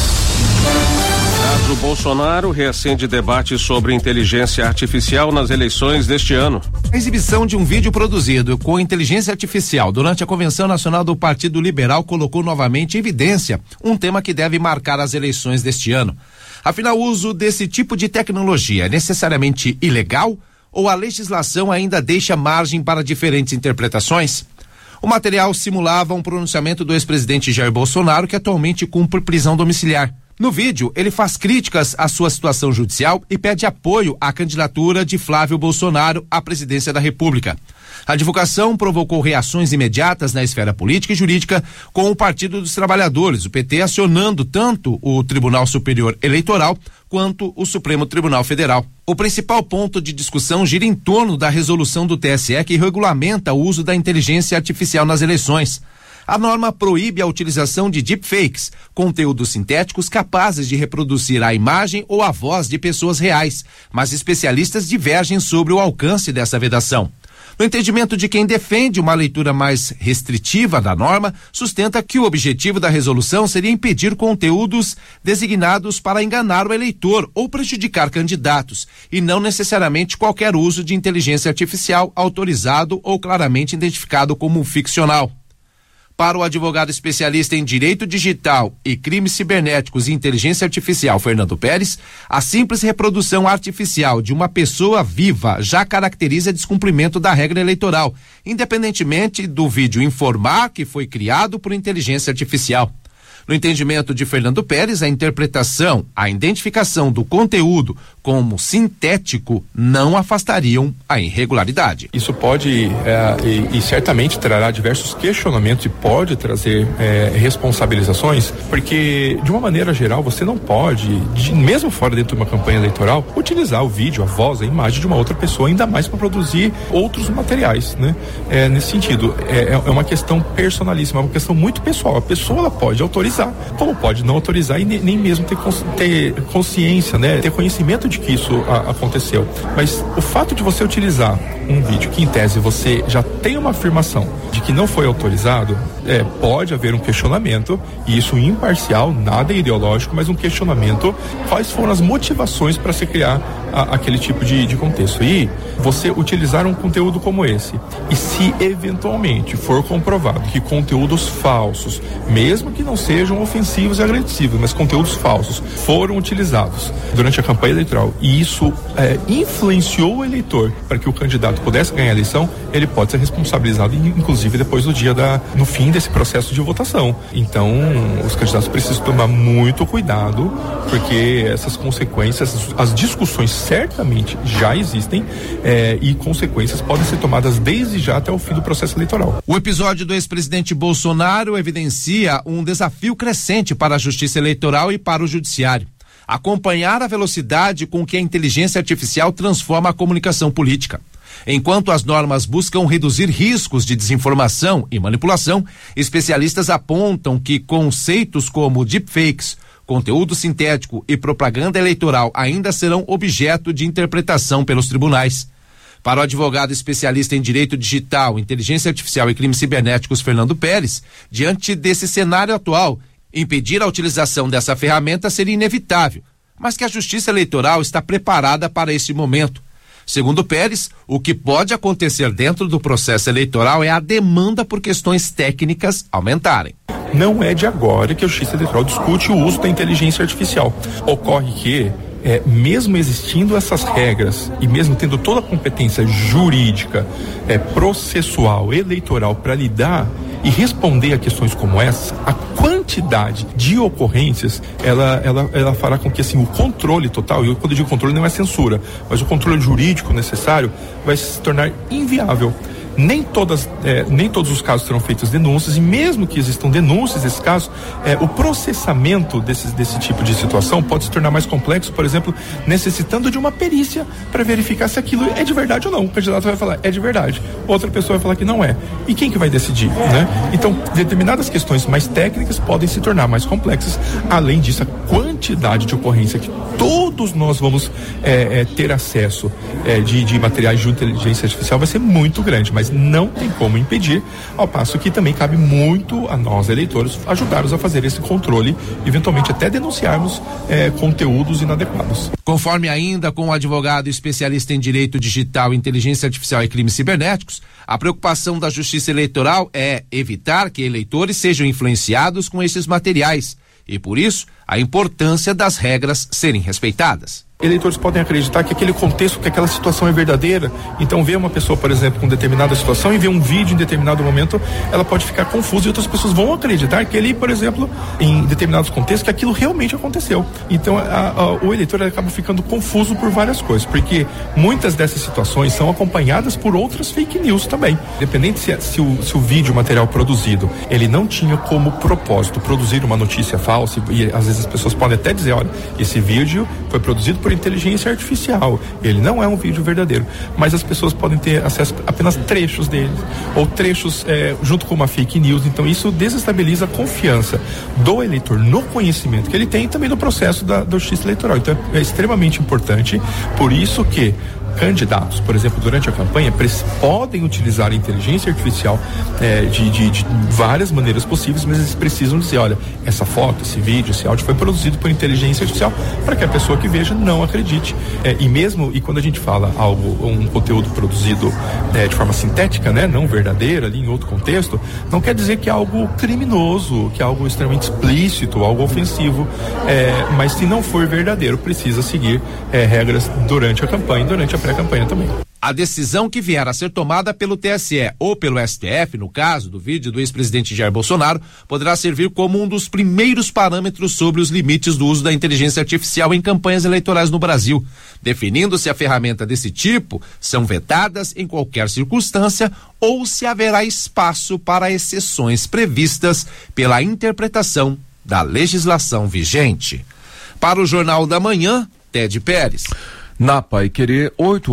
Caso Bolsonaro reacende debate sobre inteligência artificial nas eleições deste ano. A exibição de um vídeo produzido com inteligência artificial durante a Convenção Nacional do Partido Liberal colocou novamente em evidência um tema que deve marcar as eleições deste ano. Afinal, o uso desse tipo de tecnologia é necessariamente ilegal ou a legislação ainda deixa margem para diferentes interpretações? O material simulava um pronunciamento do ex-presidente Jair Bolsonaro, que atualmente cumpre prisão domiciliar. No vídeo, ele faz críticas à sua situação judicial e pede apoio à candidatura de Flávio Bolsonaro à presidência da República. A divulgação provocou reações imediatas na esfera política e jurídica, com o Partido dos Trabalhadores, o PT, acionando tanto o Tribunal Superior Eleitoral quanto o Supremo Tribunal Federal. O principal ponto de discussão gira em torno da resolução do TSE que regulamenta o uso da inteligência artificial nas eleições. A norma proíbe a utilização de deepfakes, conteúdos sintéticos capazes de reproduzir a imagem ou a voz de pessoas reais, mas especialistas divergem sobre o alcance dessa vedação. No entendimento de quem defende uma leitura mais restritiva da norma, sustenta que o objetivo da resolução seria impedir conteúdos designados para enganar o eleitor ou prejudicar candidatos, e não necessariamente qualquer uso de inteligência artificial autorizado ou claramente identificado como ficcional. Para o advogado especialista em direito digital e crimes cibernéticos e inteligência artificial, Fernando Pérez, a simples reprodução artificial de uma pessoa viva já caracteriza descumprimento da regra eleitoral, independentemente do vídeo informar que foi criado por inteligência artificial. No entendimento de Fernando Pérez, a interpretação, a identificação do conteúdo como sintético não afastariam a irregularidade. Isso pode e certamente trará diversos questionamentos e pode trazer responsabilizações, porque de uma maneira geral você não pode, mesmo fora dentro de uma campanha eleitoral, utilizar o vídeo, a voz, a imagem de uma outra pessoa, ainda mais para produzir outros materiais, né? Nesse sentido, é uma questão personalíssima, é uma questão muito pessoal. A pessoa ela pode autorizar, como pode não autorizar e nem mesmo ter consciência, né? Ter conhecimento de que isso aconteceu. Mas o fato de você utilizar um vídeo que em tese você já tem uma afirmação de que não foi autorizado, pode haver um questionamento, e isso imparcial, nada ideológico, mas um questionamento, quais foram as motivações para se criar aquele tipo de contexto. E você utilizar um conteúdo como esse, e se eventualmente for comprovado que conteúdos falsos, mesmo que não sejam ofensivos e agressivos, mas conteúdos falsos foram utilizados durante a campanha eleitoral, e isso influenciou o eleitor para que o candidato pudesse ganhar a eleição, ele pode ser responsabilizado, inclusive depois do dia no fim desse processo de votação. Então, os candidatos precisam tomar muito cuidado, porque essas consequências, as discussões certamente já existem e consequências podem ser tomadas desde já até o fim do processo eleitoral. O episódio do ex-presidente Bolsonaro evidencia um desafio crescente para a Justiça Eleitoral e para o Judiciário. Acompanhar a velocidade com que a inteligência artificial transforma a comunicação política. Enquanto as normas buscam reduzir riscos de desinformação e manipulação, especialistas apontam que conceitos como deepfakes, conteúdo sintético e propaganda eleitoral ainda serão objeto de interpretação pelos tribunais. Para o advogado especialista em direito digital, inteligência artificial e crimes cibernéticos Fernando Pérez, diante desse cenário atual, impedir a utilização dessa ferramenta seria inevitável, mas que a Justiça Eleitoral está preparada para esse momento. Segundo Pérez, o que pode acontecer dentro do processo eleitoral é a demanda por questões técnicas aumentarem. Não é de agora que a Justiça Eleitoral discute o uso da inteligência artificial. Ocorre que, mesmo existindo essas regras e mesmo tendo toda a competência jurídica, processual, eleitoral para lidar e responder a questões como essas, a quantidade de ocorrências, ela fará com que assim, o controle total, e quando eu digo controle não é censura, mas o controle jurídico necessário vai se tornar inviável. Nem todos os casos serão feitas denúncias, e mesmo que existam denúncias nesse caso, o processamento desse tipo de situação pode se tornar mais complexo, por exemplo, necessitando de uma perícia para verificar se aquilo é de verdade ou não. O candidato vai falar, é de verdade. Outra pessoa vai falar que não é. E quem que vai decidir, né? Então, determinadas questões mais técnicas podem se tornar mais complexas. Além disso, a quantidade de ocorrência que todos nós vamos ter acesso de materiais de inteligência artificial vai ser muito grande, mas não tem como impedir, ao passo que também cabe muito a nós, eleitores, ajudarmos a fazer esse controle, eventualmente até denunciarmos conteúdos inadequados. Conforme ainda com o advogado especialista em direito digital, inteligência artificial e crimes cibernéticos, a preocupação da Justiça Eleitoral é evitar que eleitores sejam influenciados com esses materiais e, por isso, a importância das regras serem respeitadas. Eleitores podem acreditar que aquele contexto, que aquela situação é verdadeira. Então, ver uma pessoa, por exemplo, com determinada situação e ver um vídeo em determinado momento, ela pode ficar confusa e outras pessoas vão acreditar que ele, por exemplo, em determinados contextos, que aquilo realmente aconteceu. Então, o eleitor acaba ficando confuso por várias coisas, porque muitas dessas situações são acompanhadas por outras fake news também. Independente se o vídeo, o material produzido, ele não tinha como propósito produzir uma notícia falsa, e às vezes as pessoas podem até dizer, olha, esse vídeo foi produzido por inteligência artificial, ele não é um vídeo verdadeiro, mas as pessoas podem ter acesso a apenas trechos dele, ou trechos junto com uma fake news. Então isso desestabiliza a confiança do eleitor no conhecimento que ele tem e também no processo da Justiça Eleitoral. Então é extremamente importante, por isso que candidatos, por exemplo, durante a campanha, podem utilizar a inteligência artificial de várias maneiras possíveis, mas eles precisam dizer, olha, essa foto, esse vídeo, esse áudio foi produzido por inteligência artificial, para que a pessoa que veja não acredite. E quando a gente fala um conteúdo produzido de forma sintética, né, não verdadeira, ali em outro contexto, não quer dizer que é algo criminoso, que é algo extremamente explícito, algo ofensivo, mas se não for verdadeiro, precisa seguir regras durante a campanha, durante a pré-campanha também. A decisão que vier a ser tomada pelo TSE ou pelo STF, no caso do vídeo do ex-presidente Jair Bolsonaro, poderá servir como um dos primeiros parâmetros sobre os limites do uso da inteligência artificial em campanhas eleitorais no Brasil, definindo se a ferramenta desse tipo são vetadas em qualquer circunstância ou se haverá espaço para exceções previstas pela interpretação da legislação vigente. Para o Jornal da Manhã, Ted Pérez. Na Paiquerê,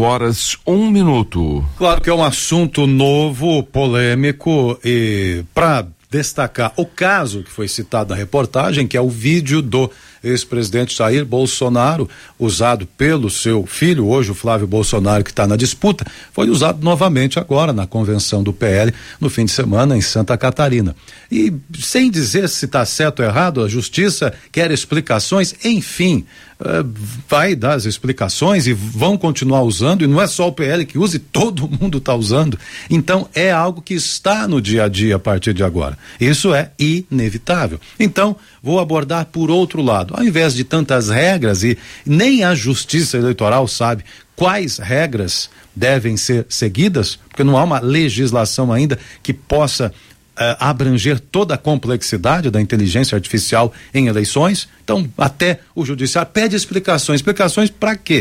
8h01. Claro que é um assunto novo, polêmico, e para destacar o caso que foi citado na reportagem, que é o vídeo do ex-presidente Jair Bolsonaro, usado pelo seu filho, hoje o Flávio Bolsonaro, que está na disputa, foi usado novamente agora na convenção do PL, no fim de semana, em Santa Catarina. E sem dizer se está certo ou errado, a justiça quer explicações, enfim, vai dar as explicações e vão continuar usando, e não é só o PL que usa, todo mundo está usando. Então é algo que está no dia a dia a partir de agora. Isso é inevitável. Então vou abordar por outro lado. Ao invés de tantas regras, e nem a Justiça Eleitoral sabe quais regras devem ser seguidas, porque não há uma legislação ainda que possa abranger toda a complexidade da inteligência artificial em eleições. Então, até o judiciário pede explicações. Explicações para quê?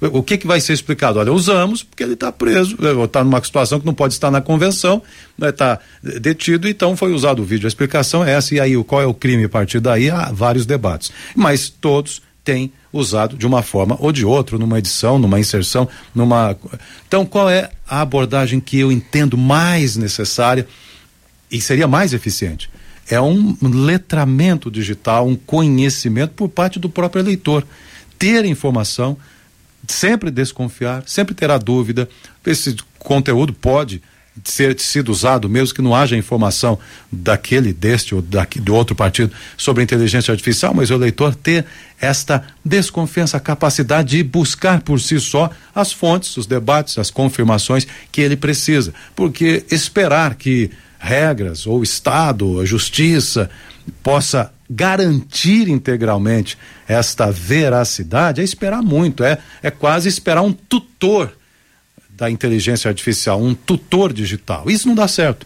O que vai ser explicado? Olha, usamos porque ele está preso, está numa situação que não pode estar na convenção, está detido, então foi usado o vídeo. A explicação é essa, e aí qual é o crime a partir daí? Há vários debates. Mas todos têm usado de uma forma ou de outra, numa edição, numa inserção, Então, qual é a abordagem que eu entendo mais necessária e seria mais eficiente? É um letramento digital, um conhecimento por parte do próprio eleitor. Ter informação, sempre desconfiar, sempre ter a dúvida. Esse conteúdo pode ser sido usado, mesmo que não haja informação deste ou do outro partido sobre inteligência artificial, mas o eleitor ter esta desconfiança, a capacidade de buscar por si só as fontes, os debates, as confirmações que ele precisa. Porque esperar que regras, ou Estado, a Justiça, possa garantir integralmente esta veracidade, é esperar muito, é quase esperar um tutor da inteligência artificial, um tutor digital. Isso não dá certo.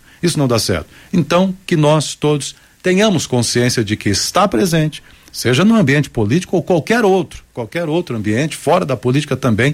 Então, que nós todos tenhamos consciência de que está presente, seja no ambiente político ou qualquer outro ambiente, fora da política também,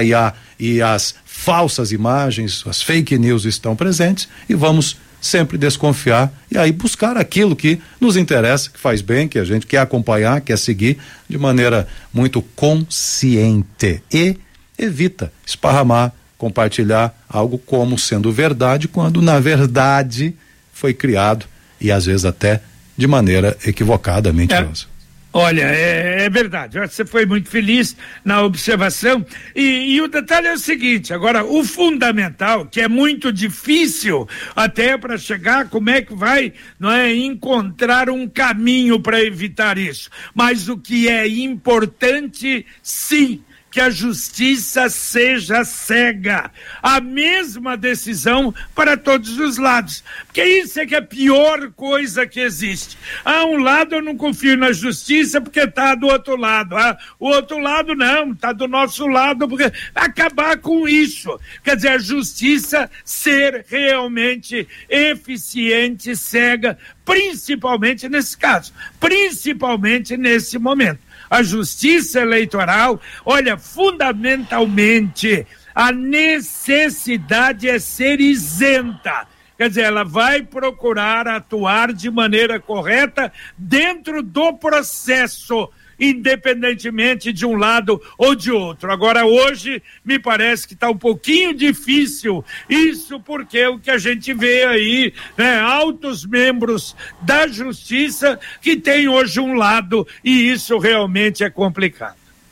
e as falsas imagens, as fake news estão presentes, e vamos sempre desconfiar e aí buscar aquilo que nos interessa, que faz bem, que a gente quer acompanhar, quer seguir de maneira muito consciente, e evita esparramar, compartilhar algo como sendo verdade, quando na verdade foi criado, e às vezes até de maneira equivocada, mentirosa. Olha, é verdade, você foi muito feliz na observação, e o detalhe é o seguinte: agora, o fundamental, que é muito difícil até para chegar, como é que vai, não é, encontrar um caminho para evitar isso, mas o que é importante, sim, que a justiça seja cega, a mesma decisão para todos os lados, porque isso é que é a pior coisa que existe. Um lado eu não confio na justiça porque está do outro lado, o outro lado não, está do nosso lado, porque acabar com isso, quer dizer, a justiça ser realmente eficiente, cega, principalmente nesse caso, principalmente nesse momento. A justiça eleitoral, olha, fundamentalmente, a necessidade é ser isenta. Quer dizer, ela vai procurar atuar de maneira correta dentro do processo, independentemente de um lado ou de outro. Agora, hoje, me parece que está um pouquinho difícil isso, porque o que a gente vê aí, né, altos membros da justiça que tem hoje um lado, e isso realmente é complicado.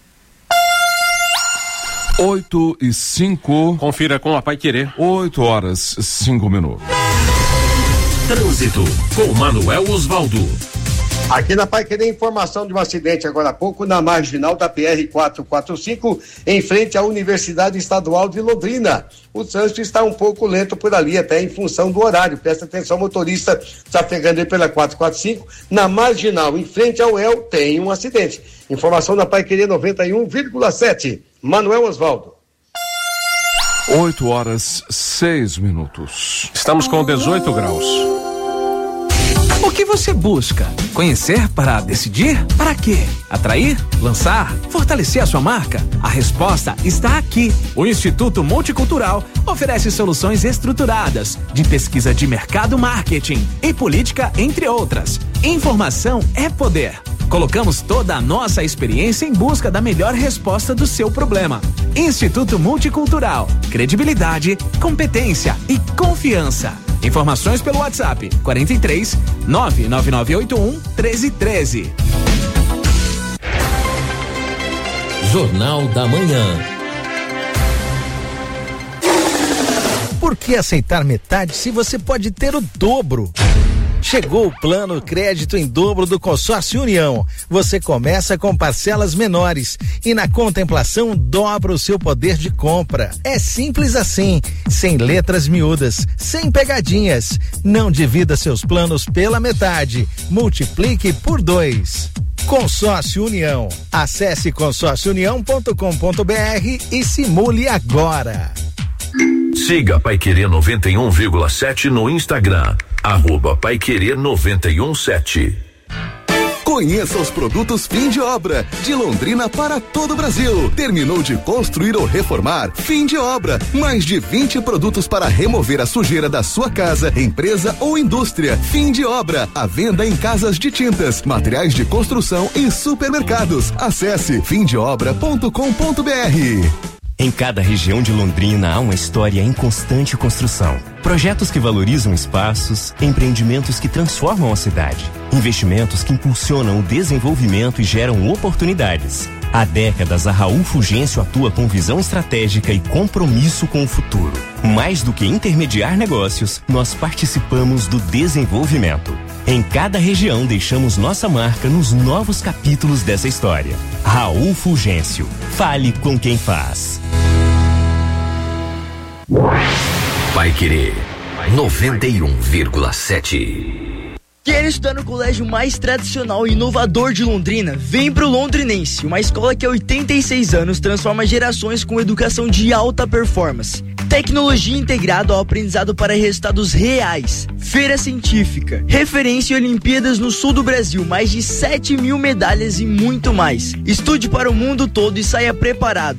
8:05. Confira com a Paiquerê. 8h05. Trânsito com Manuel Osvaldo. Aqui na Paiquerê, informação de um acidente agora há pouco na marginal da PR-445, em frente à Universidade Estadual de Londrina. O trânsito está um pouco lento por ali, até em função do horário. Presta atenção, motorista, está pegando aí pela 445, na marginal, em frente ao El, tem um acidente. Informação na Paiquerê 91,7. Manuel Osvaldo. 8h06. Estamos com 18 graus. O que você busca? Conhecer para decidir? Para quê? Atrair? Lançar? Fortalecer a sua marca? A resposta está aqui. O Instituto Multicultural oferece soluções estruturadas de pesquisa de mercado, marketing e política, entre outras. Informação é poder. Colocamos toda a nossa experiência em busca da melhor resposta do seu problema. Instituto Multicultural. Credibilidade, competência e confiança. Informações pelo WhatsApp 43 99981 1313. Jornal da Manhã. Por que aceitar metade se você pode ter o dobro? Chegou o plano crédito em dobro do Consórcio União. Você começa com parcelas menores e na contemplação dobra o seu poder de compra. É simples assim, sem letras miúdas, sem pegadinhas. Não divida seus planos pela metade, multiplique por 2. Consórcio União. Acesse consórciounião.com.br e simule agora. Siga Paiquerê 91,7 no Instagram. @Paiquerê 91,7. Conheça os produtos Fim de Obra, de Londrina para todo o Brasil. Terminou de construir ou reformar? Fim de Obra. Mais de 20 produtos para remover a sujeira da sua casa, empresa ou indústria. Fim de Obra. A venda em casas de tintas, materiais de construção e supermercados. Acesse fimdeobra.com.br. Em cada região de Londrina há uma história em constante construção. Projetos que valorizam espaços, empreendimentos que transformam a cidade, investimentos que impulsionam o desenvolvimento e geram oportunidades. Há décadas, a Raul Fulgêncio atua com visão estratégica e compromisso com o futuro. Mais do que intermediar negócios, nós participamos do desenvolvimento. Em cada região, deixamos nossa marca nos novos capítulos dessa história. Raul Fulgêncio. Fale com quem faz. Paiquerê 91,7. Quer estudar no colégio mais tradicional e inovador de Londrina? Vem pro Londrinense, uma escola que há 86 anos transforma gerações com educação de alta performance. Tecnologia integrada ao aprendizado para resultados reais. Feira científica, referência em Olimpíadas no sul do Brasil, mais de 7.000 medalhas e muito mais. Estude para o mundo todo e saia preparado.